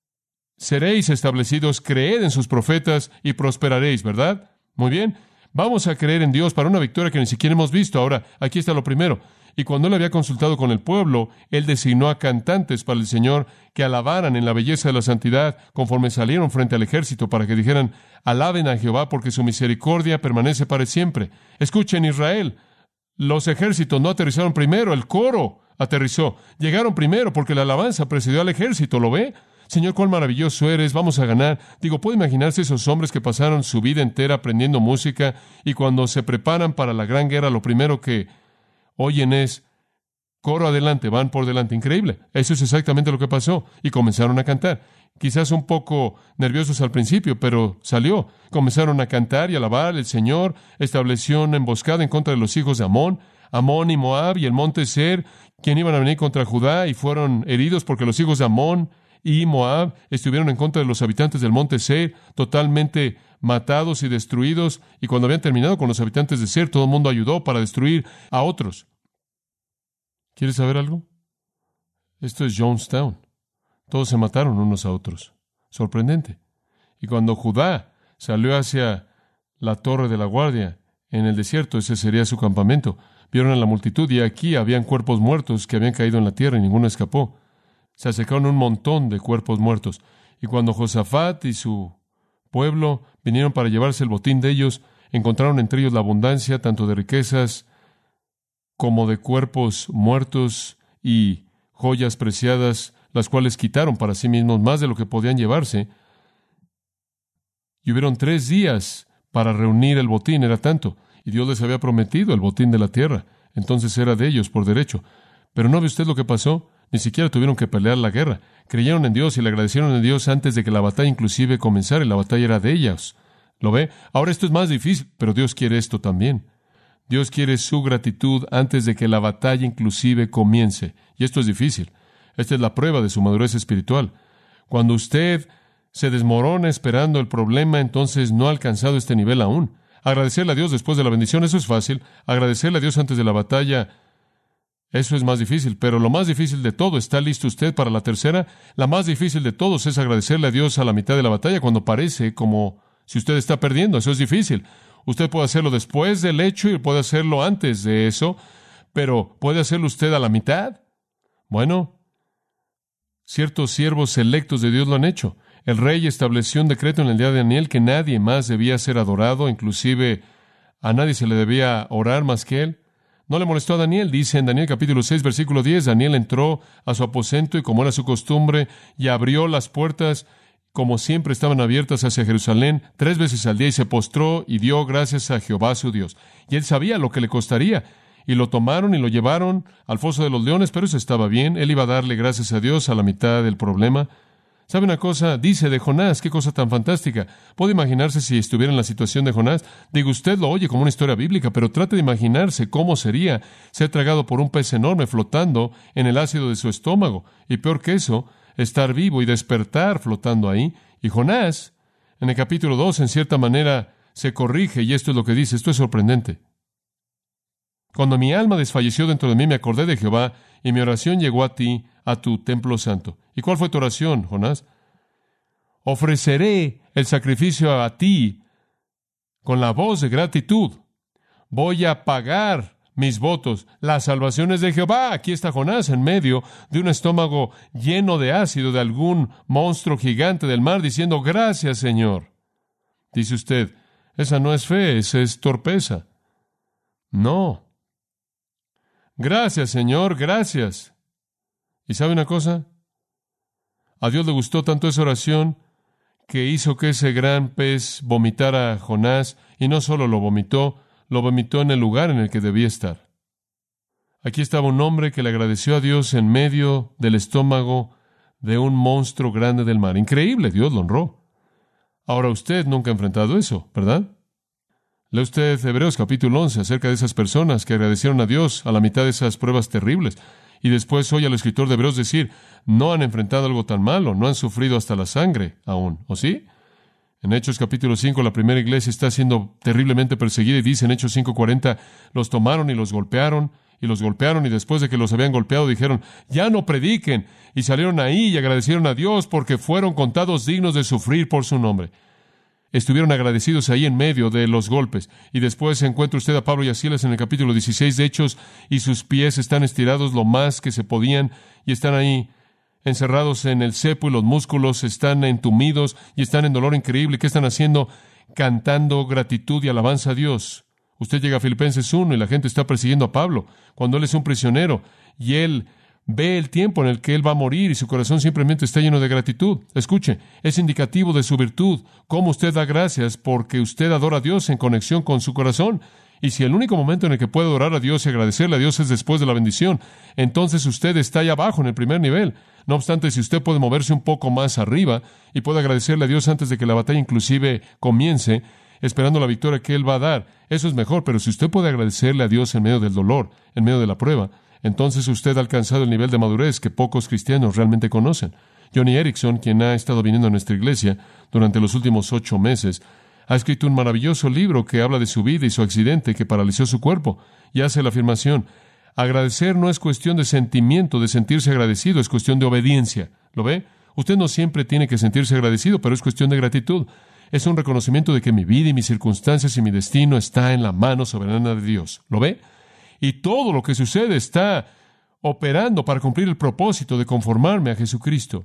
seréis establecidos, creed en sus profetas y prosperaréis, ¿verdad? Muy bien, vamos a creer en Dios para una victoria que ni siquiera hemos visto. Ahora, aquí está lo primero. Y cuando él había consultado con el pueblo, él designó a cantantes para el Señor que alabaran en la belleza de la santidad conforme salieron frente al ejército para que dijeran, alaben a Jehová porque su misericordia permanece para siempre. Escuchen, Israel, los ejércitos no aterrizaron primero, el coro aterrizó. Llegaron primero porque la alabanza precedió al ejército, ¿lo ve? Señor, cuán maravilloso eres, vamos a ganar. Digo, ¿puede imaginarse esos hombres que pasaron su vida entera aprendiendo música y cuando se preparan para la gran guerra, lo primero que oyen es, coro adelante, van por delante? Increíble. Eso es exactamente lo que pasó. Y comenzaron a cantar. Quizás un poco nerviosos al principio, pero salió. Comenzaron a cantar y alabar. El Señor estableció una emboscada en contra de los hijos de Amón, Amón y Moab y el monte Ser, quien iban a venir contra Judá, y fueron heridos porque los hijos de Amón y Moab estuvieron en contra de los habitantes del monte Ser, totalmente matados y destruidos. Y cuando habían terminado con los habitantes de Ser, todo el mundo ayudó para destruir a otros. ¿Quieres saber algo? Esto es Jonestown. Todos se mataron unos a otros. Sorprendente. Y cuando Judá salió hacia la torre de la guardia en el desierto, ese sería su campamento, vieron a la multitud y aquí habían cuerpos muertos que habían caído en la tierra y ninguno escapó. Se acercaron un montón de cuerpos muertos. Y cuando Josafat y su pueblo vinieron para llevarse el botín de ellos, encontraron entre ellos la abundancia tanto de riquezas como de cuerpos muertos y joyas preciadas, las cuales quitaron para sí mismos más de lo que podían llevarse. Y hubieron tres días para reunir el botín, era tanto. Y Dios les había prometido el botín de la tierra. Entonces era de ellos por derecho. Pero ¿no ve usted lo que pasó? Ni siquiera tuvieron que pelear la guerra. Creyeron en Dios y le agradecieron a Dios antes de que la batalla inclusive comenzara. Y la batalla era de ellos. ¿Lo ve? Ahora esto es más difícil, pero Dios quiere esto también. Dios quiere su gratitud antes de que la batalla inclusive comience. Y esto es difícil. Esta es la prueba de su madurez espiritual. Cuando usted se desmorona esperando el problema, entonces no ha alcanzado este nivel aún. Agradecerle a Dios después de la bendición, eso es fácil. Agradecerle a Dios antes de la batalla, eso es más difícil. Pero lo más difícil de todo, ¿está listo usted para la tercera? La más difícil de todos es agradecerle a Dios a la mitad de la batalla cuando parece como si usted está perdiendo. Eso es difícil. Usted puede hacerlo después del hecho y puede hacerlo antes de eso, pero ¿puede hacerlo usted a la mitad? Bueno, ciertos siervos selectos de Dios lo han hecho. El rey estableció un decreto en el día de Daniel que nadie más debía ser adorado, inclusive a nadie se le debía orar más que él. No le molestó a Daniel. Dice en Daniel capítulo seis, versículo diez, Daniel entró a su aposento y como era su costumbre, y abrió las puertas, como siempre estaban abiertas hacia Jerusalén, tres veces al día, y se postró y dio gracias a Jehová su Dios. Y él sabía lo que le costaría. Y lo tomaron y lo llevaron al foso de los leones, pero eso estaba bien. Él iba a darle gracias a Dios a la mitad del problema. ¿Sabe una cosa? Dice de Jonás, qué cosa tan fantástica. ¿Puede imaginarse si estuviera en la situación de Jonás? Digo, usted lo oye como una historia bíblica, pero trate de imaginarse cómo sería ser tragado por un pez enorme flotando en el ácido de su estómago. Y peor que eso, estar vivo y despertar flotando ahí. Y Jonás, en el capítulo dos, en cierta manera, se corrige, y esto es lo que dice. Esto es sorprendente. Cuando mi alma desfalleció dentro de mí, me acordé de Jehová, y mi oración llegó a ti, a tu templo santo. ¿Y cuál fue tu oración, Jonás? Ofreceré el sacrificio a ti con la voz de gratitud. Voy a pagar mis votos. La salvación es de Jehová. Aquí está Jonás en medio de un estómago lleno de ácido de algún monstruo gigante del mar, diciendo, gracias, Señor. Dice usted, esa no es fe, esa es torpeza. No. Gracias, Señor, gracias. ¿Y sabe una cosa? A Dios le gustó tanto esa oración que hizo que ese gran pez vomitara a Jonás, y no solo lo vomitó, lo vomitó en el lugar en el que debía estar. Aquí estaba un hombre que le agradeció a Dios en medio del estómago de un monstruo grande del mar. Increíble, Dios lo honró. Ahora usted nunca ha enfrentado eso, ¿verdad? Lee usted Hebreos capítulo once acerca de esas personas que agradecieron a Dios a la mitad de esas pruebas terribles. Y después oye al escritor de Hebreos decir, no han enfrentado algo tan malo, no han sufrido hasta la sangre aún, ¿o sí? En Hechos capítulo cinco, la primera iglesia está siendo terriblemente perseguida y dice en Hechos cinco cuarenta, los tomaron y los golpearon, y los golpearon, y después de que los habían golpeado dijeron, ya no prediquen, y salieron ahí y agradecieron a Dios porque fueron contados dignos de sufrir por su nombre. Estuvieron agradecidos ahí en medio de los golpes. Y después encuentra usted a Pablo y a Silas en el capítulo dieciséis de Hechos, y sus pies están estirados lo más que se podían, y están ahí encerrados en el cepo, y los músculos están entumidos, y están en dolor increíble. ¿Qué están haciendo? Cantando gratitud y alabanza a Dios. Usted llega a Filipenses uno, y la gente está persiguiendo a Pablo, cuando él es un prisionero, y él ve el tiempo en el que él va a morir y su corazón simplemente está lleno de gratitud. Escuche, es indicativo de su virtud, cómo usted da gracias porque usted adora a Dios en conexión con su corazón. Y si el único momento en el que puede adorar a Dios y agradecerle a Dios es después de la bendición, entonces usted está ahí abajo en el primer nivel. No obstante, si usted puede moverse un poco más arriba y puede agradecerle a Dios antes de que la batalla inclusive comience, esperando la victoria que Él va a dar, eso es mejor. Pero si usted puede agradecerle a Dios en medio del dolor, en medio de la prueba, entonces usted ha alcanzado el nivel de madurez que pocos cristianos realmente conocen. Johnny Erickson, quien ha estado viniendo a nuestra iglesia durante los últimos ocho meses, ha escrito un maravilloso libro que habla de su vida y su accidente que paralizó su cuerpo, y hace la afirmación, agradecer no es cuestión de sentimiento, de sentirse agradecido, es cuestión de obediencia. ¿Lo ve? Usted no siempre tiene que sentirse agradecido, pero es cuestión de gratitud. Es un reconocimiento de que mi vida y mis circunstancias y mi destino está en la mano soberana de Dios. ¿Lo ve? Y todo lo que sucede está operando para cumplir el propósito de conformarme a Jesucristo.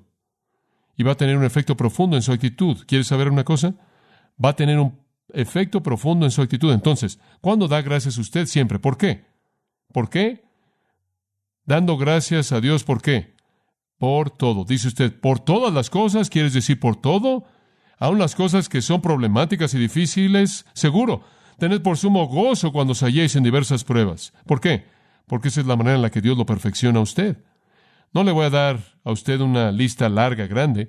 Y va a tener un efecto profundo en su actitud. ¿Quiere saber una cosa? Va a tener un efecto profundo en su actitud. Entonces, ¿cuándo da gracias usted? Siempre. ¿Por qué? ¿Por qué? Dando gracias a Dios, ¿por qué? Por todo. Dice usted, ¿por todas las cosas? ¿Quieres decir por todo? Aún las cosas que son problemáticas y difíciles, seguro. Tened por sumo gozo cuando os halléis en diversas pruebas. ¿Por qué? Porque esa es la manera en la que Dios lo perfecciona a usted. No le voy a dar a usted una lista larga, grande.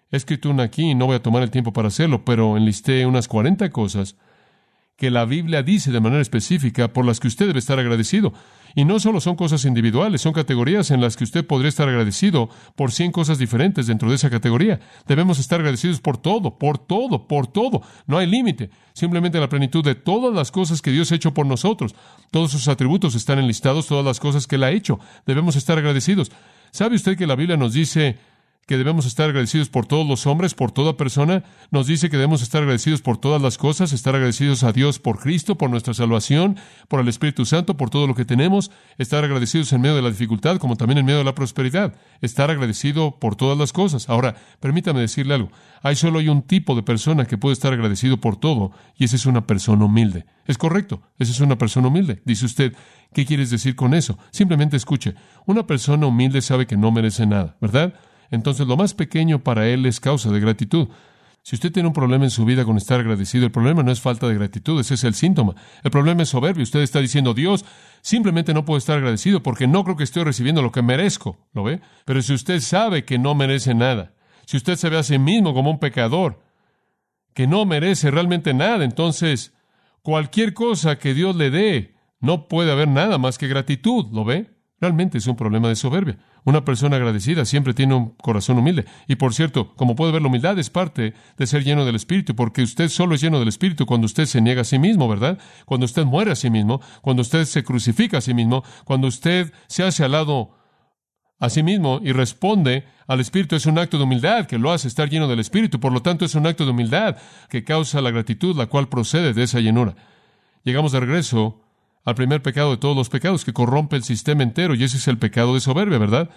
He escrito una aquí y no voy a tomar el tiempo para hacerlo, pero enlisté unas cuarenta cosas que la Biblia dice de manera específica por las que usted debe estar agradecido. Y no solo son cosas individuales, son categorías en las que usted podría estar agradecido por cien cosas diferentes dentro de esa categoría. Debemos estar agradecidos por todo, por todo, por todo. No hay límite. Simplemente la plenitud de todas las cosas que Dios ha hecho por nosotros. Todos sus atributos están enlistados, todas las cosas que Él ha hecho. Debemos estar agradecidos. ¿Sabe usted que la Biblia nos dice que debemos estar agradecidos por todos los hombres, por toda persona? Nos dice que debemos estar agradecidos por todas las cosas, estar agradecidos a Dios por Cristo, por nuestra salvación, por el Espíritu Santo, por todo lo que tenemos, estar agradecidos en medio de la dificultad, como también en medio de la prosperidad, estar agradecido por todas las cosas. Ahora, permítame decirle algo. Hay solo hay un tipo de persona que puede estar agradecido por todo, y esa es una persona humilde. Es correcto, esa es una persona humilde. Dice usted, ¿qué quieres decir con eso? Simplemente escuche. Una persona humilde sabe que no merece nada, ¿verdad? Entonces lo más pequeño para él es causa de gratitud. Si usted tiene un problema en su vida con estar agradecido, el problema no es falta de gratitud, ese es el síntoma. El problema es soberbia. Usted está diciendo, Dios, simplemente no puedo estar agradecido porque no creo que estoy recibiendo lo que merezco. ¿Lo ve? Pero si usted sabe que no merece nada, si usted se ve a sí mismo como un pecador, que no merece realmente nada, entonces cualquier cosa que Dios le dé, no puede haber nada más que gratitud. ¿Lo ve? Realmente es un problema de soberbia. Una persona agradecida siempre tiene un corazón humilde. Y por cierto, como puede ver, la humildad es parte de ser lleno del Espíritu, porque usted solo es lleno del Espíritu cuando usted se niega a sí mismo, ¿verdad? Cuando usted muere a sí mismo, cuando usted se crucifica a sí mismo, cuando usted se hace al lado a sí mismo y responde al Espíritu, es un acto de humildad que lo hace estar lleno del Espíritu. Por lo tanto, es un acto de humildad que causa la gratitud, la cual procede de esa llenura. Llegamos de regreso al primer pecado de todos los pecados, que corrompe el sistema entero, y ese es el pecado de soberbia, ¿verdad?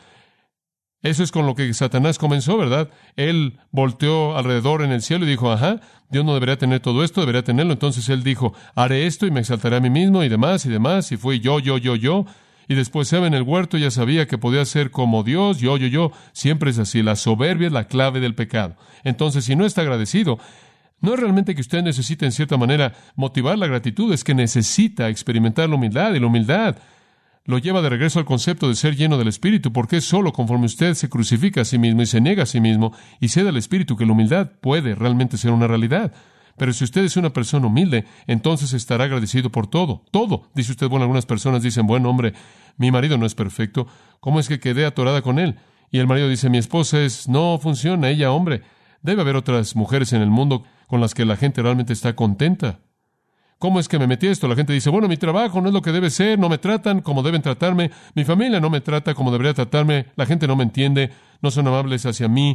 Eso es con lo que Satanás comenzó, ¿verdad? Él volteó alrededor en el cielo y dijo, ajá, Dios no debería tener todo esto, debería tenerlo. Entonces él dijo, haré esto y me exaltaré a mí mismo y demás y demás, y fui yo, yo, yo, yo. Y después Eva en el huerto ya sabía que podía ser como Dios, yo, yo, yo. Siempre es así, la soberbia es la clave del pecado. Entonces, si no está agradecido, no es realmente que usted necesite, en cierta manera, motivar la gratitud, es que necesita experimentar la humildad, y la humildad lo lleva de regreso al concepto de ser lleno del Espíritu, porque es solo conforme usted se crucifica a sí mismo y se niega a sí mismo y cede al Espíritu que la humildad puede realmente ser una realidad. Pero si usted es una persona humilde, entonces estará agradecido por todo, todo. Dice usted, bueno, algunas personas dicen, bueno, hombre, mi marido no es perfecto, ¿cómo es que quedé atorada con él? Y el marido dice, mi esposa es, no funciona, ella, hombre. Debe haber otras mujeres en el mundo con las que la gente realmente está contenta. ¿Cómo es que me metí esto? La gente dice, bueno, mi trabajo no es lo que debe ser, no me tratan como deben tratarme, mi familia no me trata como debería tratarme, la gente no me entiende, no son amables hacia mí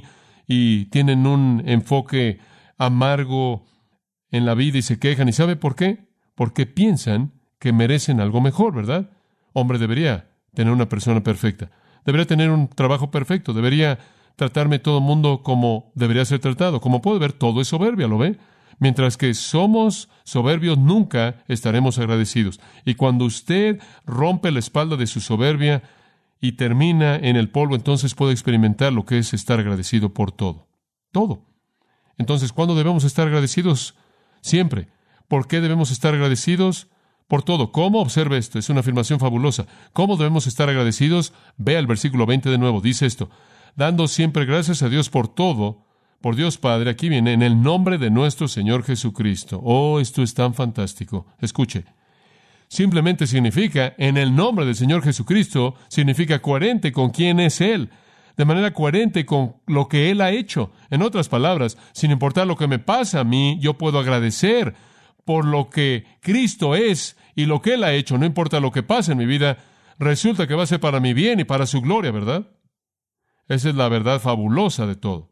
y tienen un enfoque amargo en la vida y se quejan. ¿Y sabe por qué? Porque piensan que merecen algo mejor, ¿verdad? Hombre, debería tener una persona perfecta, debería tener un trabajo perfecto, debería tratarme todo el mundo como debería ser tratado. Como puede ver, todo es soberbia, ¿lo ve? Mientras que somos soberbios, nunca estaremos agradecidos. Y cuando usted rompe la espalda de su soberbia y termina en el polvo, entonces puede experimentar lo que es estar agradecido por todo. Todo. Entonces, ¿cuándo debemos estar agradecidos? Siempre. ¿Por qué debemos estar agradecidos? Por todo. ¿Cómo? Observe esto. Es una afirmación fabulosa. ¿Cómo debemos estar agradecidos? Vea el versículo veinte de nuevo. Dice esto. Dando siempre gracias a Dios por todo, por Dios Padre, aquí viene, en el nombre de nuestro Señor Jesucristo. Oh, esto es tan fantástico. Escuche. Simplemente significa, en el nombre del Señor Jesucristo, significa coherente con quién es Él, de manera coherente con lo que Él ha hecho. En otras palabras, sin importar lo que me pasa a mí, yo puedo agradecer por lo que Cristo es y lo que Él ha hecho. No importa lo que pase en mi vida, resulta que va a ser para mi bien y para su gloria, ¿verdad? Esa es la verdad fabulosa de todo.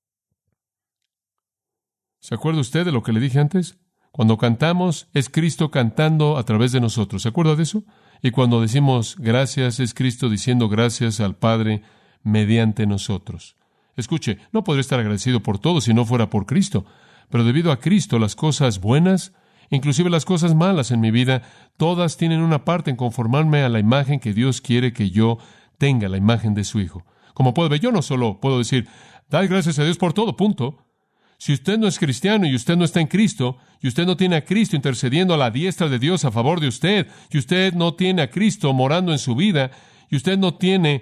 ¿Se acuerda usted de lo que le dije antes? Cuando cantamos, es Cristo cantando a través de nosotros. ¿Se acuerda de eso? Y cuando decimos gracias, es Cristo diciendo gracias al Padre mediante nosotros. Escuche, no podría estar agradecido por todo si no fuera por Cristo. Pero debido a Cristo, las cosas buenas, inclusive las cosas malas en mi vida, todas tienen una parte en conformarme a la imagen que Dios quiere que yo tenga, la imagen de su Hijo. Como puede ver, yo no solo puedo decir, dad gracias a Dios por todo, punto. Si usted no es cristiano y usted no está en Cristo, y usted no tiene a Cristo intercediendo a la diestra de Dios a favor de usted, y usted no tiene a Cristo morando en su vida, y usted no tiene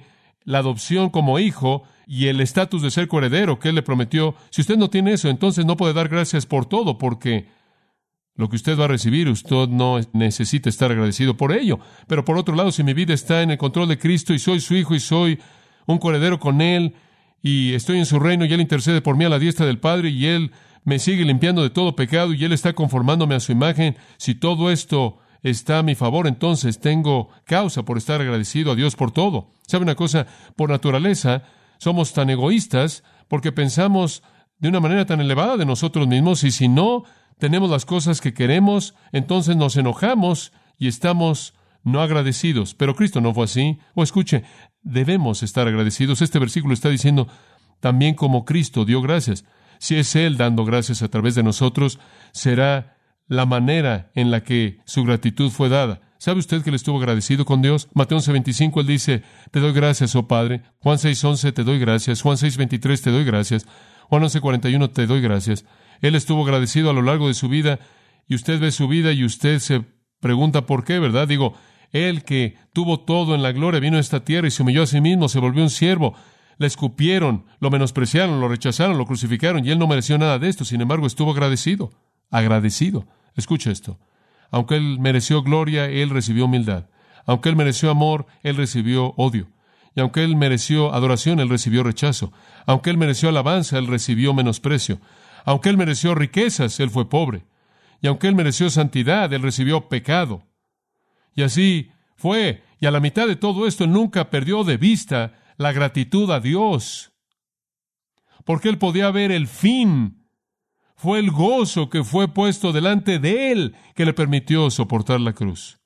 la adopción como hijo y el estatus de ser coheredero que Él le prometió. Si usted no tiene eso, entonces no puede dar gracias por todo, porque lo que usted va a recibir, usted no necesita estar agradecido por ello. Pero por otro lado, si mi vida está en el control de Cristo y soy su hijo y soy un coheredero con Él y estoy en su reino y Él intercede por mí a la diestra del Padre y Él me sigue limpiando de todo pecado y Él está conformándome a su imagen, si todo esto está a mi favor, entonces tengo causa por estar agradecido a Dios por todo. ¿Sabe una cosa? Por naturaleza, somos tan egoístas porque pensamos de una manera tan elevada de nosotros mismos, y si no tenemos las cosas que queremos, entonces nos enojamos y estamos no agradecidos. Pero Cristo no fue así. O escuche, debemos estar agradecidos. Este versículo está diciendo, también como Cristo dio gracias. Si es Él dando gracias a través de nosotros, será la manera en la que su gratitud fue dada. ¿Sabe usted que Él estuvo agradecido con Dios? Mateo once veinticinco, Él dice, te doy gracias, oh Padre. Juan seis once, te doy gracias. Juan seis veintitrés, te doy gracias. Juan once cuarenta y uno, te doy gracias. Él estuvo agradecido a lo largo de su vida, y usted ve su vida y usted se pregunta por qué, ¿verdad? Digo, Él que tuvo todo en la gloria, vino a esta tierra y se humilló a sí mismo, se volvió un siervo. Le escupieron, lo menospreciaron, lo rechazaron, lo crucificaron, y Él no mereció nada de esto. Sin embargo, estuvo agradecido. Agradecido. Escucha esto. Aunque Él mereció gloria, Él recibió humildad. Aunque Él mereció amor, Él recibió odio. Y aunque Él mereció adoración, Él recibió rechazo. Aunque Él mereció alabanza, Él recibió menosprecio. Aunque Él mereció riquezas, Él fue pobre. Y aunque Él mereció santidad, Él recibió pecado. Y así fue. Y a la mitad de todo esto, Él nunca perdió de vista la gratitud a Dios. Porque Él podía ver el fin. Fue el gozo que fue puesto delante de Él que le permitió soportar la cruz.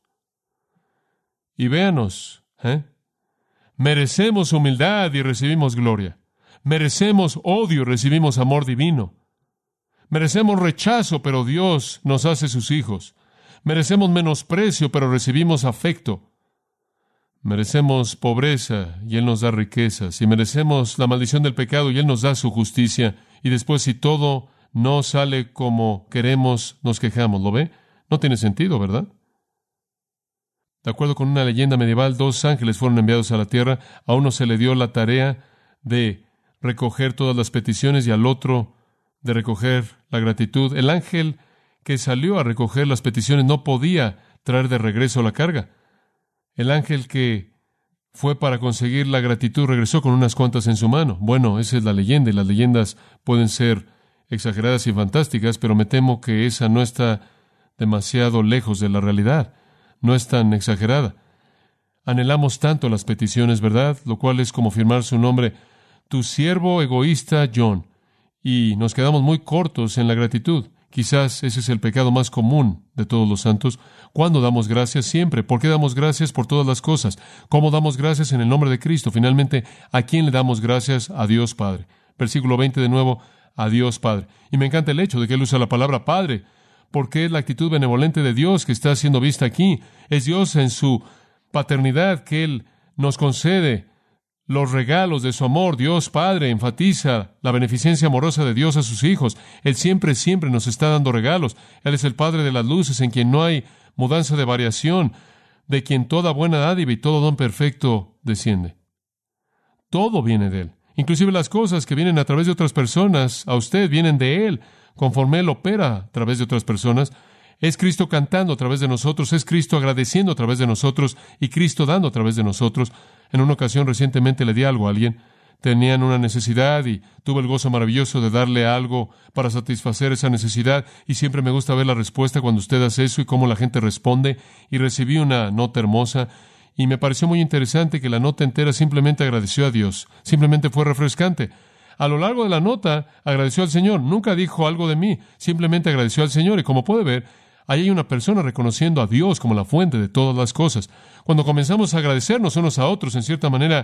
Y véanos, ¿eh? Merecemos humildad y recibimos gloria. Merecemos odio y recibimos amor divino. Merecemos rechazo, pero Dios nos hace sus hijos. Merecemos menosprecio, pero recibimos afecto. Merecemos pobreza y Él nos da riquezas. Y merecemos la maldición del pecado y Él nos da su justicia. Y después, si todo no sale como queremos, nos quejamos. ¿Lo ve? No tiene sentido, ¿verdad? De acuerdo con una leyenda medieval, dos ángeles fueron enviados a la tierra. A uno se le dio la tarea de recoger todas las peticiones y al otro de recoger la gratitud. El ángel que salió a recoger las peticiones no podía traer de regreso la carga. El ángel que fue para conseguir la gratitud regresó con unas cuantas en su mano. Bueno, esa es la leyenda, y las leyendas pueden ser exageradas y fantásticas, pero me temo que esa no está demasiado lejos de la realidad. No es tan exagerada. Anhelamos tanto las peticiones, ¿verdad? Lo cual es como firmar su nombre, tu siervo egoísta John. Y nos quedamos muy cortos en la gratitud. Quizás ese es el pecado más común de todos los santos. ¿Cuándo damos gracias? Siempre. ¿Por qué damos gracias por todas las cosas? ¿Cómo damos gracias? En el nombre de Cristo. Finalmente, ¿a quién le damos gracias? A Dios Padre. Versículo veinte de nuevo, a Dios Padre. Y me encanta el hecho de que Él usa la palabra Padre, porque es la actitud benevolente de Dios que está siendo vista aquí. Es Dios en su paternidad que Él nos concede los regalos de su amor. Dios Padre enfatiza la beneficencia amorosa de Dios a sus hijos. Él siempre, siempre nos está dando regalos. Él es el Padre de las luces, en quien no hay mudanza de variación, de quien toda buena dádiva y todo don perfecto desciende. Todo viene de Él. Inclusive las cosas que vienen a través de otras personas, a usted vienen de Él, conforme Él opera a través de otras personas. Es Cristo cantando a través de nosotros, es Cristo agradeciendo a través de nosotros y Cristo dando a través de nosotros. En una ocasión recientemente le di algo a alguien. Tenían una necesidad y tuve el gozo maravilloso de darle algo para satisfacer esa necesidad, y siempre me gusta ver la respuesta cuando usted hace eso y cómo la gente responde. Y recibí una nota hermosa y me pareció muy interesante que la nota entera simplemente agradeció a Dios, simplemente fue refrescante. A lo largo de la nota agradeció al Señor, nunca dijo algo de mí, simplemente agradeció al Señor. Y como puede ver, ahí hay una persona reconociendo a Dios como la fuente de todas las cosas. Cuando comenzamos a agradecernos unos a otros, en cierta manera,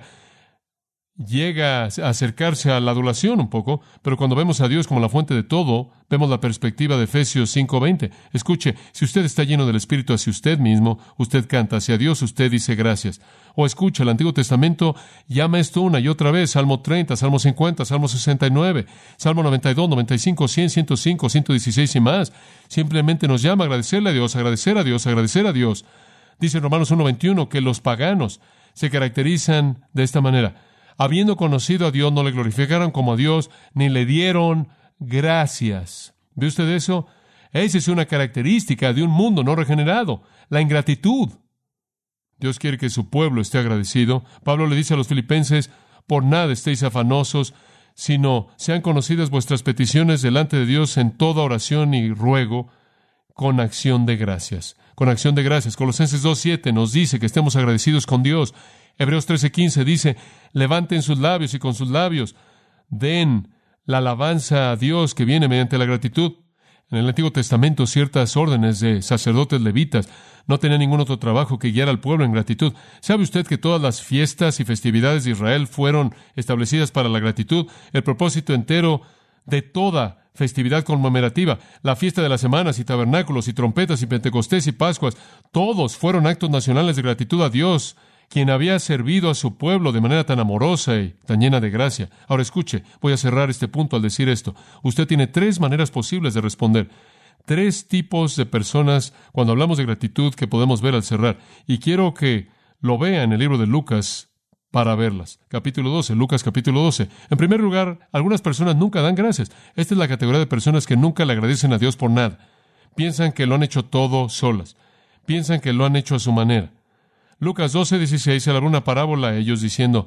llega a acercarse a la adulación un poco, pero cuando vemos a Dios como la fuente de todo, vemos la perspectiva de Efesios cinco veinte. Escuche, si usted está lleno del Espíritu hacia usted mismo, usted canta hacia Dios, usted dice gracias. O escucha, el Antiguo Testamento llama esto una y otra vez, Salmo treinta, Salmo cincuenta, Salmo sesenta y nueve, Salmo noventa y dos, noventa y cinco, cien, ciento cinco, ciento dieciséis y más. Simplemente nos llama a agradecerle a Dios, agradecer a Dios, agradecer a Dios. Dice en Romanos uno veintiuno que los paganos se caracterizan de esta manera. Habiendo conocido a Dios, no le glorificaron como a Dios, ni le dieron gracias. ¿Ve usted eso? Esa es una característica de un mundo no regenerado, la ingratitud. Dios quiere que su pueblo esté agradecido. Pablo le dice a los filipenses, por nada estéis afanosos, sino sean conocidas vuestras peticiones delante de Dios en toda oración y ruego, con acción de gracias. Con acción de gracias. Colosenses dos siete nos dice que estemos agradecidos con Dios. Hebreos trece quince dice, levanten sus labios y con sus labios den la alabanza a Dios que viene mediante la gratitud. En el Antiguo Testamento, ciertas órdenes de sacerdotes levitas no tenían ningún otro trabajo que guiar al pueblo en gratitud. ¿Sabe usted que todas las fiestas y festividades de Israel fueron establecidas para la gratitud? El propósito entero de toda festividad conmemorativa, la fiesta de las semanas y tabernáculos y trompetas y Pentecostés y Pascuas, todos fueron actos nacionales de gratitud a Dios, quien había servido a su pueblo de manera tan amorosa y tan llena de gracia. Ahora escuche, voy a cerrar este punto al decir esto. Usted tiene tres maneras posibles de responder. Tres tipos de personas cuando hablamos de gratitud que podemos ver al cerrar. Y quiero que lo vea en el libro de Lucas para verlas. Capítulo doce, Lucas capítulo doce. En primer lugar, algunas personas nunca dan gracias. Esta es la categoría de personas que nunca le agradecen a Dios por nada. Piensan que lo han hecho todo solas. Piensan que lo han hecho a su manera. Lucas doce dieciséis se habló una parábola a ellos diciendo,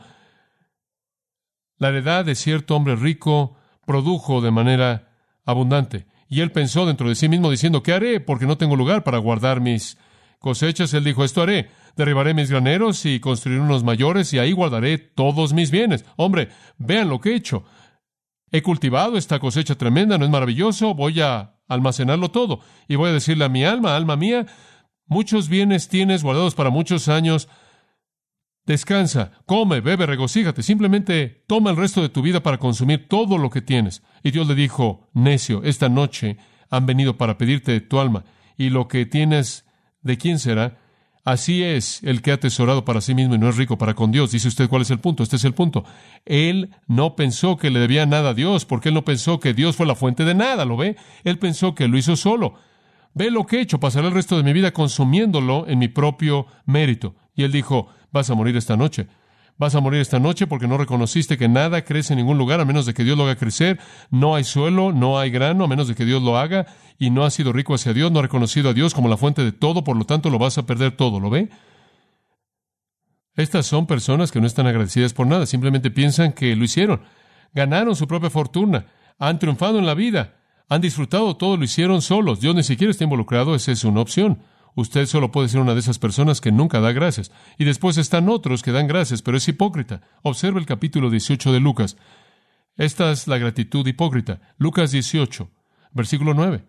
la heredad de cierto hombre rico produjo de manera abundante. Y él pensó dentro de sí mismo diciendo, ¿qué haré? Porque no tengo lugar para guardar mis cosechas. Él dijo, esto haré. Derribaré mis graneros y construiré unos mayores y ahí guardaré todos mis bienes. Hombre, vean lo que he hecho. He cultivado esta cosecha tremenda, ¿no es maravilloso? Voy a almacenarlo todo. Y voy a decirle a mi alma, alma mía, muchos bienes tienes guardados para muchos años. Descansa, come, bebe, regocíjate. Simplemente toma el resto de tu vida para consumir todo lo que tienes. Y Dios le dijo, necio, esta noche han venido para pedirte de tu alma. Y lo que tienes, ¿de quién será? Así es el que ha atesorado para sí mismo y no es rico para con Dios. Dice usted, ¿cuál es el punto? Este es el punto. Él no pensó que le debía nada a Dios, porque él no pensó que Dios fue la fuente de nada, ¿lo ve? Él pensó que lo hizo solo. Ve lo que he hecho, pasaré el resto de mi vida consumiéndolo en mi propio mérito. Y él dijo, vas a morir esta noche. Vas a morir esta noche porque no reconociste que nada crece en ningún lugar a menos de que Dios lo haga crecer. No hay suelo, no hay grano a menos de que Dios lo haga. Y no has sido rico hacia Dios, no has reconocido a Dios como la fuente de todo, por lo tanto lo vas a perder todo, ¿lo ve? Estas son personas que no están agradecidas por nada, simplemente piensan que lo hicieron. Ganaron su propia fortuna, han triunfado en la vida, han disfrutado todo, lo hicieron solos. Dios ni siquiera está involucrado, esa es una opción. Usted solo puede ser una de esas personas que nunca da gracias. Y después están otros que dan gracias, pero es hipócrita. Observe el capítulo dieciocho de Lucas. Esta es la gratitud hipócrita. Lucas dieciocho, versículo nueve.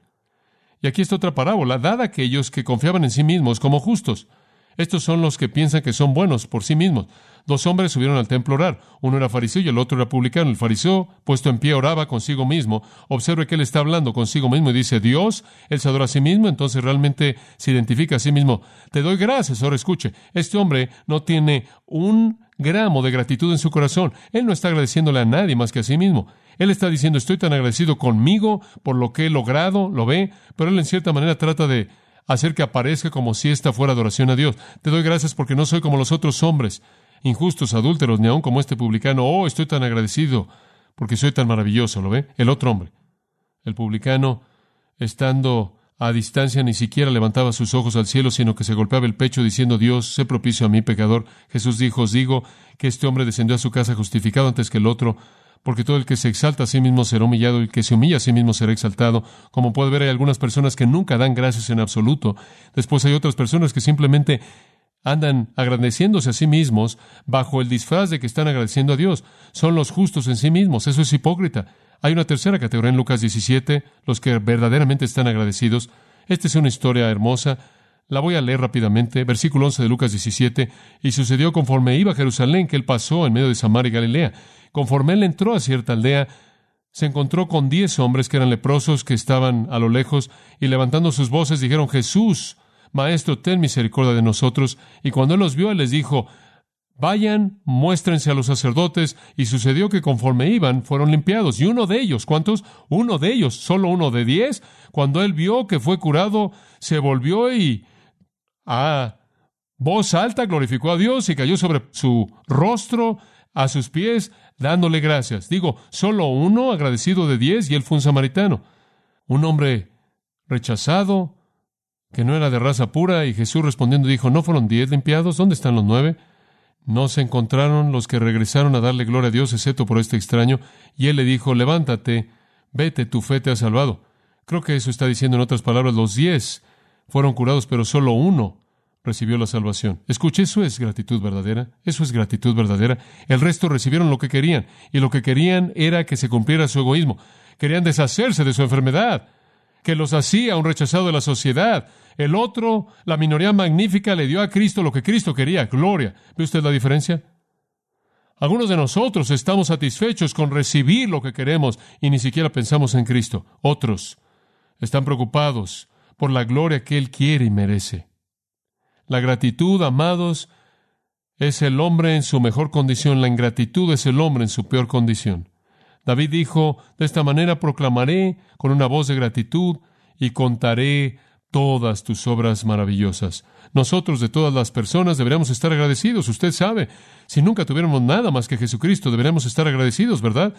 Y aquí está otra parábola, dada a aquellos que confiaban en sí mismos como justos. Estos son los que piensan que son buenos por sí mismos. Dos hombres subieron al templo a orar. Uno era fariseo y el otro era publicano. El fariseo, puesto en pie, oraba consigo mismo. Observe que él está hablando consigo mismo y dice, Dios, él se adora a sí mismo, entonces realmente se identifica a sí mismo. Te doy gracias. Ahora escuche, este hombre no tiene un gramo de gratitud en su corazón. Él no está agradeciéndole a nadie más que a sí mismo. Él está diciendo, estoy tan agradecido conmigo por lo que he logrado, lo ve, pero él en cierta manera trata de hacer que aparezca como si esta fuera adoración a Dios. Te doy gracias porque no soy como los otros hombres, injustos, adúlteros, ni aun como este publicano. Oh, estoy tan agradecido porque soy tan maravilloso, ¿lo ve? El otro hombre, el publicano, estando a distancia, ni siquiera levantaba sus ojos al cielo, sino que se golpeaba el pecho diciendo, Dios, sé propicio a mí, pecador. Jesús dijo, os digo que este hombre descendió a su casa justificado antes que el otro, porque todo el que se exalta a sí mismo será humillado y el que se humilla a sí mismo será exaltado. Como puede ver, hay algunas personas que nunca dan gracias en absoluto. Después hay otras personas que simplemente andan agradeciéndose a sí mismos bajo el disfraz de que están agradeciendo a Dios. Son los justos en sí mismos. Eso es hipócrita. Hay una tercera categoría en Lucas diecisiete, los que verdaderamente están agradecidos. Esta es una historia hermosa. La voy a leer rápidamente. Versículo once de Lucas diecisiete. Y sucedió conforme iba a Jerusalén que él pasó en medio de Samaria y Galilea. Conforme él entró a cierta aldea, se encontró con diez hombres que eran leprosos, que estaban a lo lejos, y levantando sus voces dijeron, Jesús, Maestro, ten misericordia de nosotros. Y cuando él los vio, él les dijo, vayan, muéstrense a los sacerdotes. Y sucedió que conforme iban, fueron limpiados. Y uno de ellos, ¿cuántos? Uno de ellos, solo uno de diez. Cuando él vio que fue curado, se volvió y, ah, voz alta glorificó a Dios y cayó sobre su rostro, a sus pies, dándole gracias. Digo, solo uno, agradecido de diez, y él fue un samaritano. Un hombre rechazado, que no era de raza pura, y Jesús respondiendo dijo, ¿no fueron diez limpiados? ¿Dónde están los nueve? No se encontraron los que regresaron a darle gloria a Dios, excepto por este extraño. Y él le dijo, levántate, vete, tu fe te ha salvado. Creo que eso está diciendo, en otras palabras, los diez fueron curados, pero solo uno recibió la salvación. Escuche, eso es gratitud verdadera. Eso es gratitud verdadera. El resto recibieron lo que querían, y lo que querían era que se cumpliera su egoísmo. Querían deshacerse de su enfermedad, que los hacía un rechazado de la sociedad. El otro, la minoría magnífica, le dio a Cristo lo que Cristo quería, gloria. ¿Ve usted la diferencia? Algunos de nosotros estamos satisfechos con recibir lo que queremos y ni siquiera pensamos en Cristo. Otros están preocupados por la gloria que Él quiere y merece. La gratitud, amados, es el hombre en su mejor condición. La ingratitud es el hombre en su peor condición. David dijo, de esta manera proclamaré con una voz de gratitud y contaré todas tus obras maravillosas. Nosotros, de todas las personas, deberíamos estar agradecidos. Usted sabe, si nunca tuviéramos nada más que Jesucristo, deberíamos estar agradecidos, ¿verdad?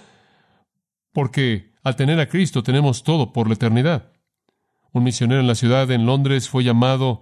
Porque al tener a Cristo tenemos todo por la eternidad. Un misionero en la ciudad, en Londres, fue llamado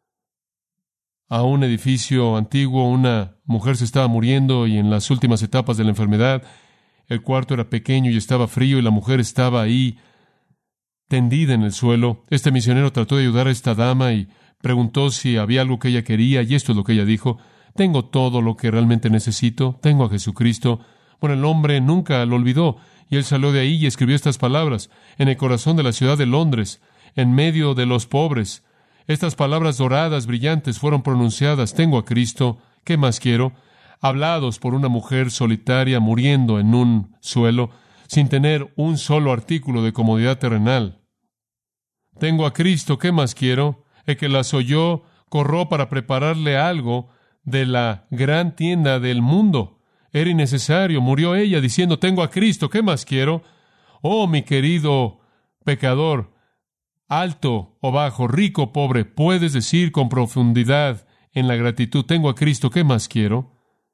a un edificio antiguo. Una mujer se estaba muriendo y en las últimas etapas de la enfermedad. El cuarto era pequeño y estaba frío y la mujer estaba ahí tendida en el suelo. Este misionero trató de ayudar a esta dama y preguntó si había algo que ella quería, y esto es lo que ella dijo: tengo todo lo que realmente necesito, tengo a Jesucristo. Bueno, el hombre nunca lo olvidó, y él salió de ahí y escribió estas palabras en el corazón de la ciudad de Londres, en medio de los pobres. Estas palabras doradas, brillantes, fueron pronunciadas: tengo a Cristo, ¿qué más quiero? Hablados por una mujer solitaria muriendo en un suelo, sin tener un solo artículo de comodidad terrenal. Tengo a Cristo, ¿qué más quiero? El que las oyó corrió para prepararle algo de la gran tienda del mundo. Era innecesario, murió ella diciendo, tengo a Cristo, ¿qué más quiero? Oh, mi querido pecador, alto o bajo, rico o pobre, puedes decir con profundidad en la gratitud, tengo a Cristo, ¿qué más quiero?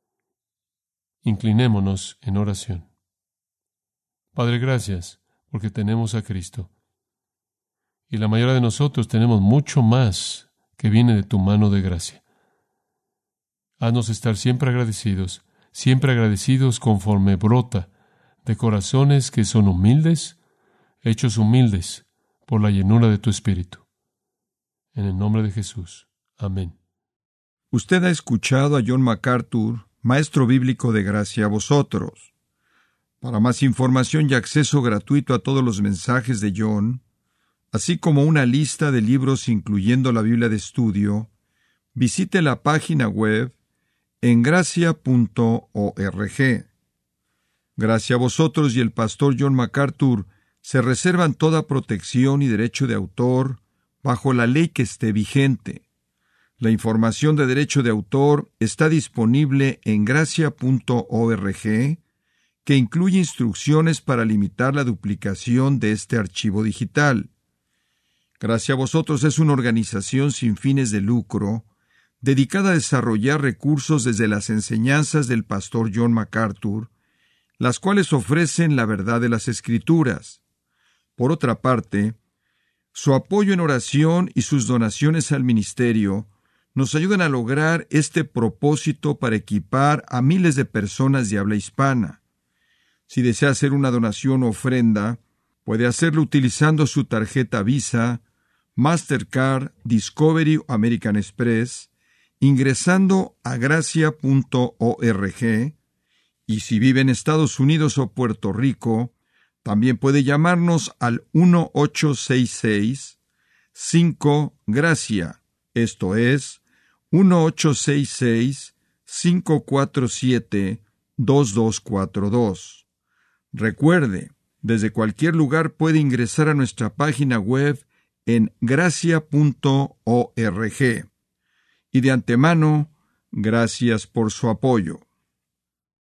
Inclinémonos en oración. Padre, gracias, porque tenemos a Cristo. Y la mayoría de nosotros tenemos mucho más que viene de tu mano de gracia. Haznos estar siempre agradecidos, siempre agradecidos conforme brota de corazones que son humildes, hechos humildes por la llenura de tu Espíritu. En el nombre de Jesús. Amén. Usted ha escuchado a John MacArthur, maestro bíblico de gracia a vosotros. Para más información y acceso gratuito a todos los mensajes de John, así como una lista de libros incluyendo la Biblia de estudio, visite la página web en gracia punto org. Gracia a vosotros y el pastor John MacArthur se reservan toda protección y derecho de autor bajo la ley que esté vigente. La información de derecho de autor está disponible en gracia punto org, que incluye instrucciones para limitar la duplicación de este archivo digital. Gracia a vosotros es una organización sin fines de lucro, dedicada a desarrollar recursos desde las enseñanzas del pastor John MacArthur, las cuales ofrecen la verdad de las Escrituras. Por otra parte, su apoyo en oración y sus donaciones al ministerio nos ayudan a lograr este propósito para equipar a miles de personas de habla hispana. Si desea hacer una donación o ofrenda, puede hacerlo utilizando su tarjeta Visa, Mastercard, Discovery o American Express, ingresando a gracia punto org, y si vive en Estados Unidos o Puerto Rico, también puede llamarnos al uno ocho seis seis cinco gracia, esto es, uno ocho seis seis cinco cuatro siete dos dos cuatro dos. Recuerde, desde cualquier lugar puede ingresar a nuestra página web en gracia punto org. Y de antemano, gracias por su apoyo.